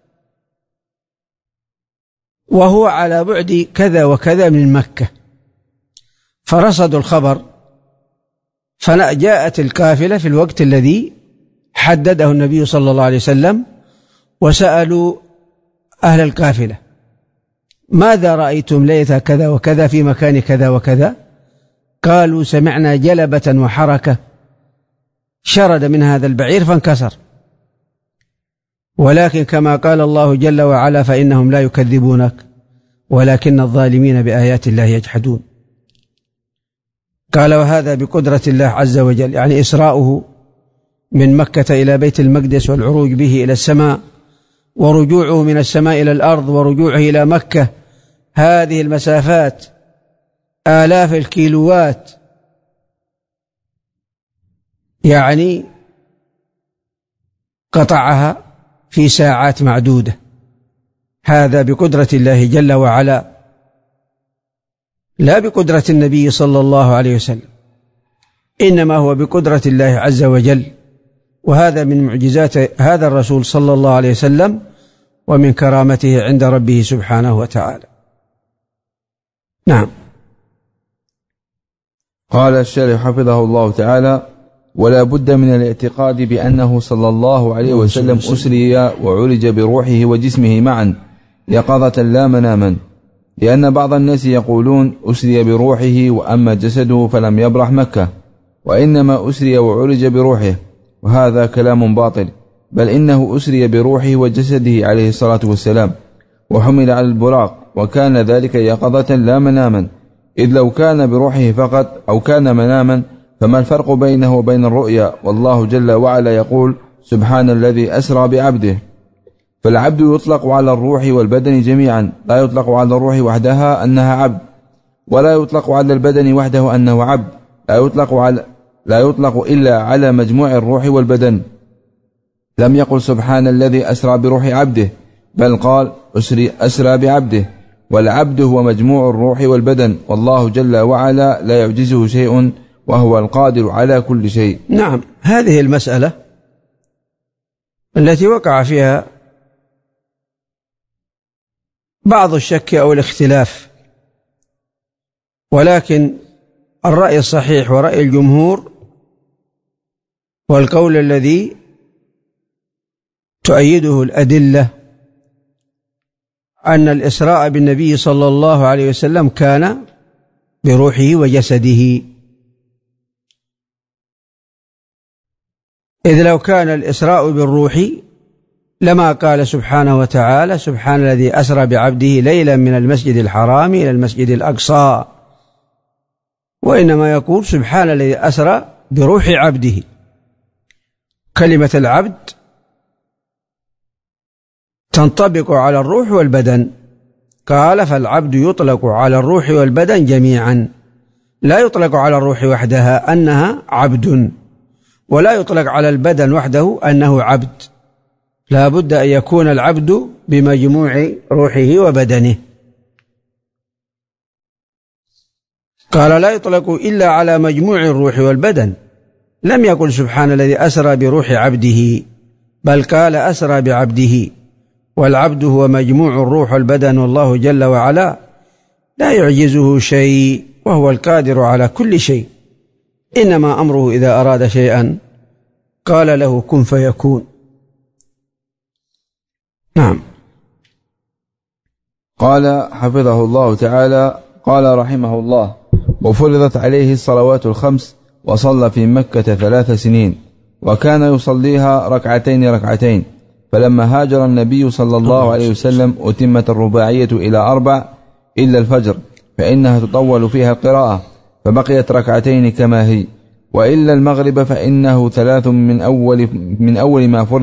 S4: وهو على بعد كذا وكذا من مكة. فرصدوا الخبر، فجاءت القافلة في الوقت الذي حدده النبي صلى الله عليه وسلم، وسألوا أهل القافلة ماذا رأيتم ليلة كذا وكذا في مكان كذا وكذا؟ قالوا سمعنا جلبة وحركة شرد من هذا البعير فانكسر، ولكن كما قال الله جل وعلا فإنهم لا يكذبونك ولكن الظالمين بآيات الله يجحدون. قال وهذا بقدرة الله عز وجل، يعني إسراؤه من مكة إلى بيت المقدس والعروج به إلى السماء ورجوعه من السماء إلى الأرض ورجوعه إلى مكة، هذه المسافات آلاف الكيلوات، يعني قطعها في ساعات معدودة. هذا بقدرة الله جل وعلا، لا بقدرة النبي صلى الله عليه وسلم، إنما هو بقدرة الله عز وجل. وهذا من معجزات هذا الرسول صلى الله عليه وسلم، ومن كرامته عند ربه سبحانه وتعالى. نعم.
S2: قال الشارح حفظه الله تعالى: ولا بد من الاعتقاد بأنه صلى الله عليه وسلم أسري وعرج بروحه وجسمه معا يقظة لا مناما، لأن بعض الناس يقولون أسري بروحه وأما جسده فلم يبرح مكة، وإنما أسري وعرج بروحه، وهذا كلام باطل، بل إنه أسري بروحه وجسده عليه الصلاة والسلام وحمل على البراق، وكان ذلك يقظة لا مناما، إذ لو كان بروحه فقط أو كان مناما فما الفرق بينه وبين الرؤيا؟ والله جل وعلا يقول: سبحان الذي أسرى بعبده. فالعبد يطلق على الروح والبدن جميعا، لا يطلق على الروح وحدها أنها عبد، ولا يطلق على البدن وحده أنه عبد، لا يطلق إلا على مجموع الروح والبدن. لم يقل سبحان الذي أسرى بروح عبده، بل قال أسرى بعبده، والعبد هو مجموع الروح والبدن، والله جل وعلا لا يعجزه شيء وهو القادر على كل شيء.
S4: نعم، هذه المسألة التي وقع فيها بعض الشك أو الاختلاف، ولكن الرأي الصحيح ورأي الجمهور والقول الذي تؤيده الأدلة أن الإسراء بالنبي صلى الله عليه وسلم كان بروحه وجسده، إذ لو كان الإسراء بالروح لما قال سبحانه وتعالى: سبحان الذي أسرى بعبده ليلا من المسجد الحرام إلى المسجد الأقصى، وإنما يقول سبحان الذي أسرى بروح عبده. كلمة العبد تنطبق على الروح والبدن، قال: فالعبد يطلق على الروح والبدن جميعا، لا يطلق على الروح وحدها أنها عبد، ولا يطلق على البدن وحده أنه عبد، لا بد أن يكون العبد بمجموع روحه وبدنه. قال: لا يطلق إلا على مجموع الروح والبدن، لم يقل سبحان الذي أسرى بروح عبده، بل قال أسرى بعبده، والعبد هو مجموع الروح والبدن، والله جل وعلا لا يعجزه شيء وهو القادر على كل شيء، إنما أمره إذا أراد شيئا قال له كن فيكون. نعم.
S2: قال حفظه الله تعالى: قال رحمه الله: وفرضت عليه الصلوات الخمس، وصلى في مكة 3 سنين، وكان يصليها ركعتين، فلما هاجر النبي صلى الله عليه وسلم أتمت الرباعية إلى 4 إلا الفجر، فإنها تطول فيها القراءة، فبقيت 2 كما هي، وإلا المغرب فإنه 3 من أول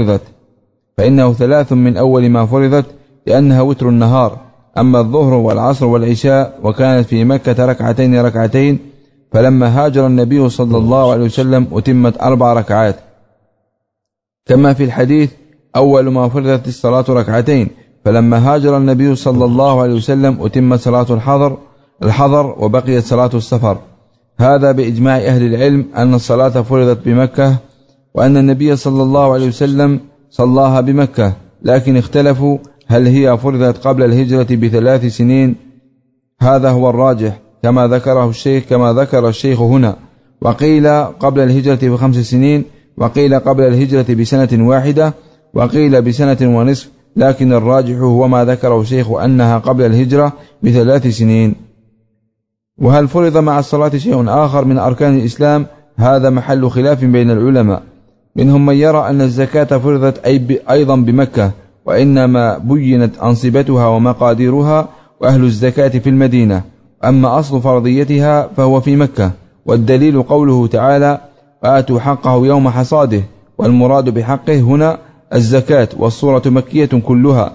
S2: ما فرضت، لأنها وتر النهار. أما الظهر والعصر والعشاء وكانت في مكة 2 ركعتين، فلما هاجر النبي صلى الله عليه وسلم أتمت 4 ركعات، كما في الحديث: أول ما فرضت الصلاة 2، فلما هاجر النبي صلى الله عليه وسلم أتمت صلاة الحضر وبقيت صلاة السفر. هذا بإجماع أهل العلم أن الصلاة فرضت بمكة، وأن النبي صلى الله عليه وسلم صلاها بمكة، لكن اختلفوا هل هي فرضت قبل الهجرة ب3 سنين. هذا هو الراجح كما ذكر الشيخ هنا، وقيل قبل الهجرة ب5 سنين، وقيل قبل الهجرة بسنة واحدة، وقيل بسنة ونصف، لكن الراجح هو ما ذكره الشيخ أنها قبل الهجرة ب3 سنين. وهل فرض مع الصلاة شيء آخر من أركان الإسلام؟ هذا محل خلاف بين العلماء، منهم من يرى أن الزكاة فرضت أيضا بمكة، وإنما بينت أنصبتها ومقاديرها، وأهل الزكاة في المدينة، أما أصل فرضيتها فهو في مكة، والدليل قوله تعالى: آتوا حقه يوم حصاده، والمراد بحقه هنا الزكاة، والصورة مكية كلها،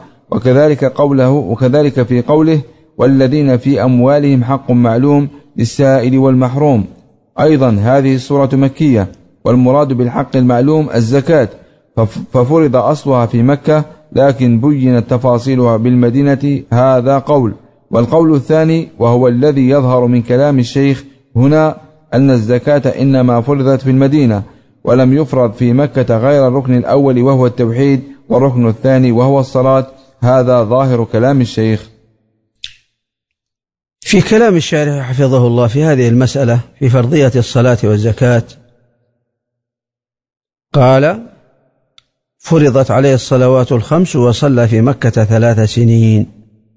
S2: وكذلك في قوله: والذين في أموالهم حق معلوم للسائل والمحروم، أيضا هذه الصورة مكية، والمراد بالحق المعلوم الزكاة، ففرض أصلها في مكة، لكن بينت تفاصيلها بالمدينة. هذا قول. والقول الثاني وهو الذي يظهر من كلام الشيخ هنا أن الزكاة إنما فرضت في المدينة، ولم يفرض في مكة غير الركن الأول وهو التوحيد، والركن الثاني وهو الصلاة، هذا ظاهر كلام الشيخ.
S4: في كلام الشارح حفظه الله في هذه المسألة في فرضية الصلاة والزكاة قال: فرضت عليه الصلوات الخمس وصلى في مكة 3 سنين،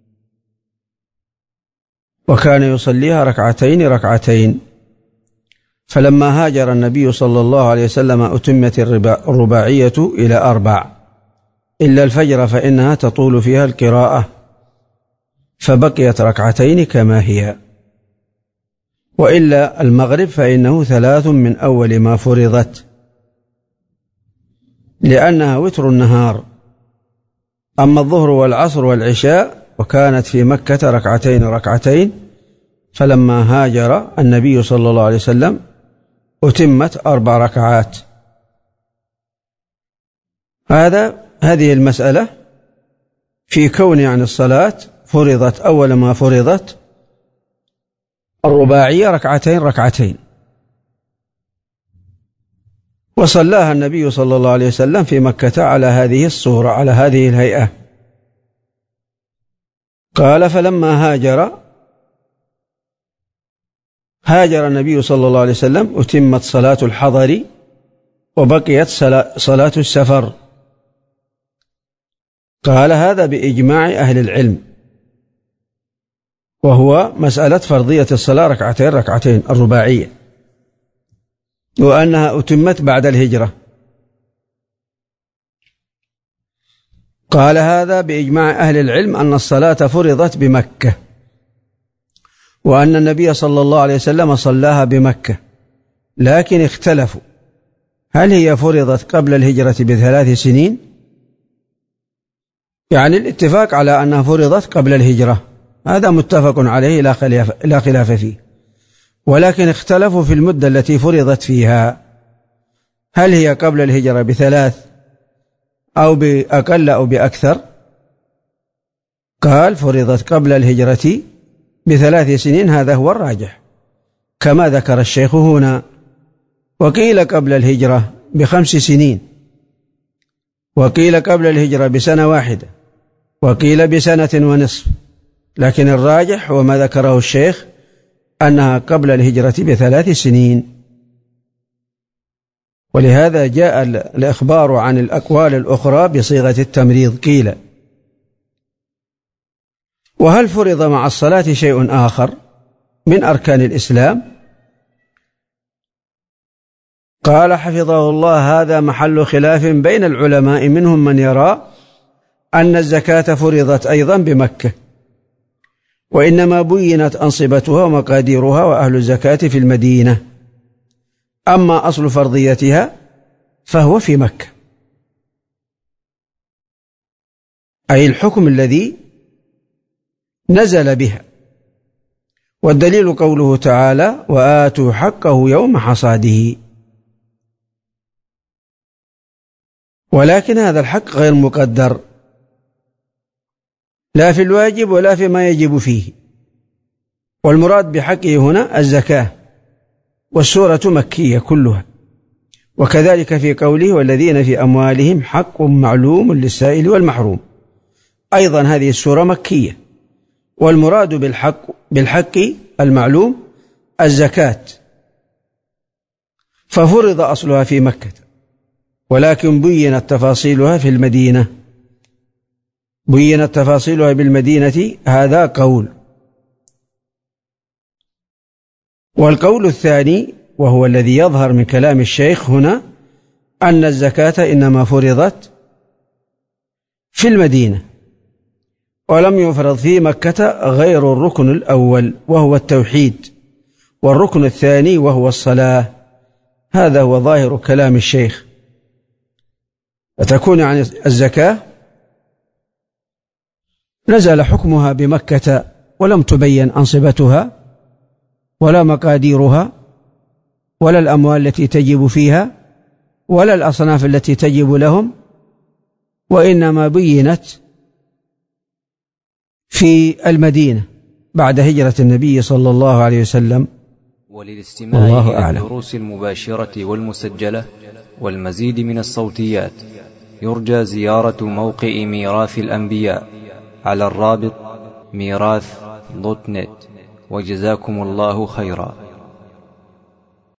S4: وكان يصليها ركعتين، فلما هاجر النبي صلى الله عليه وسلم أتمت الرباعية إلى 4 إلا الفجر فإنها تطول فيها القراءة، فبقيت 2 كما هي، وإلا المغرب فإنه 3 من أول ما فرضت، لأنها وتر النهار. أما الظهر والعصر والعشاء وكانت في مكة 2 فلما هاجر النبي صلى الله عليه وسلم أتمت 4 ركعات. هذه المسألة في كون عن الصلاة فرضت أول ما فرضت الرباعية 2 وصلاها النبي صلى الله عليه وسلم في مكة على هذه الصورة، على هذه الهيئة. قال: فلما هاجر النبي صلى الله عليه وسلم أتمت صلاة الحضر وبقيت صلاة السفر. قال: هذا بإجماع أهل العلم، وهو مسألة فرضية الصلاة 2 الرباعية، وأنها أتمت بعد الهجرة. قال: هذا بإجماع أهل العلم أن الصلاة فرضت بمكة، وأن النبي صلى الله عليه وسلم صلاها بمكة، لكن اختلفوا هل هي فرضت قبل الهجرة ب3 سنين؟ يعني الاتفاق على أنها فرضت قبل الهجرة، هذا متفق عليه لا خلاف فيه، ولكن اختلفوا في المدة التي فرضت فيها، هل هي قبل الهجرة ب3 أو بأقل أو بأكثر؟ قال: فرضت قبل الهجرة ب3 سنين، هذا هو الراجح كما ذكر الشيخ هنا. وقيل قبل الهجرة ب5 سنين، وقيل قبل الهجرة ب1 واحدة، وقيل ب1 ونصف، لكن الراجح وما ذكره الشيخ أنها قبل الهجرة ب3 سنين. ولهذا جاء الإخبار عن الأقوال الأخرى بصيغة التمريض. قيل: وهل فرض مع الصلاة شيء آخر من أركان الإسلام؟ قال حفظه الله: هذا محل خلاف بين العلماء، منهم من يرى أن الزكاة فرضت أيضا بمكة، وإنما بينت أنصبتها ومقاديرها وأهل الزكاة في المدينة، أما أصل فرضيتها فهو في مكة، أي الحكم الذي نزل بها. والدليل قوله تعالى: وآتوا حقه يوم حصاده. ولكن هذا الحق غير مقدر، لا في الواجب ولا فيما يجب فيه، والمراد بحقه هنا الزكاة، والسورة مكية كلها. وكذلك في قوله: والذين في أموالهم حق معلوم للسائل والمحروم، أيضا هذه السورة مكية، والمراد بالحق المعلوم الزكاة، ففرض أصلها في مكة، ولكن بينت تفاصيلها في المدينة، بينت تفاصيلها بالمدينة، هذا قول. والقول الثاني وهو الذي يظهر من كلام الشيخ هنا أن الزكاة إنما فرضت في المدينة، ولم يفرض في مكة غير الركن الأول وهو التوحيد، والركن الثاني وهو الصلاة. هذا هو ظاهر كلام الشيخ. فتكون عن الزكاة نزل حكمها بمكة، ولم تبين أنصبتها ولا مقاديرها ولا الأموال التي تجب فيها ولا الأصناف التي تجب لهم، وإنما بينت في المدينة بعد هجرة النبي صلى الله عليه وسلم.
S3: وللاستماع إلى الدروس المباشرة والمسجلة والمزيد من الصوتيات يرجى زيارة موقع ميراث الأنبياء على الرابط ميراث.net. وجزاكم الله خيرا.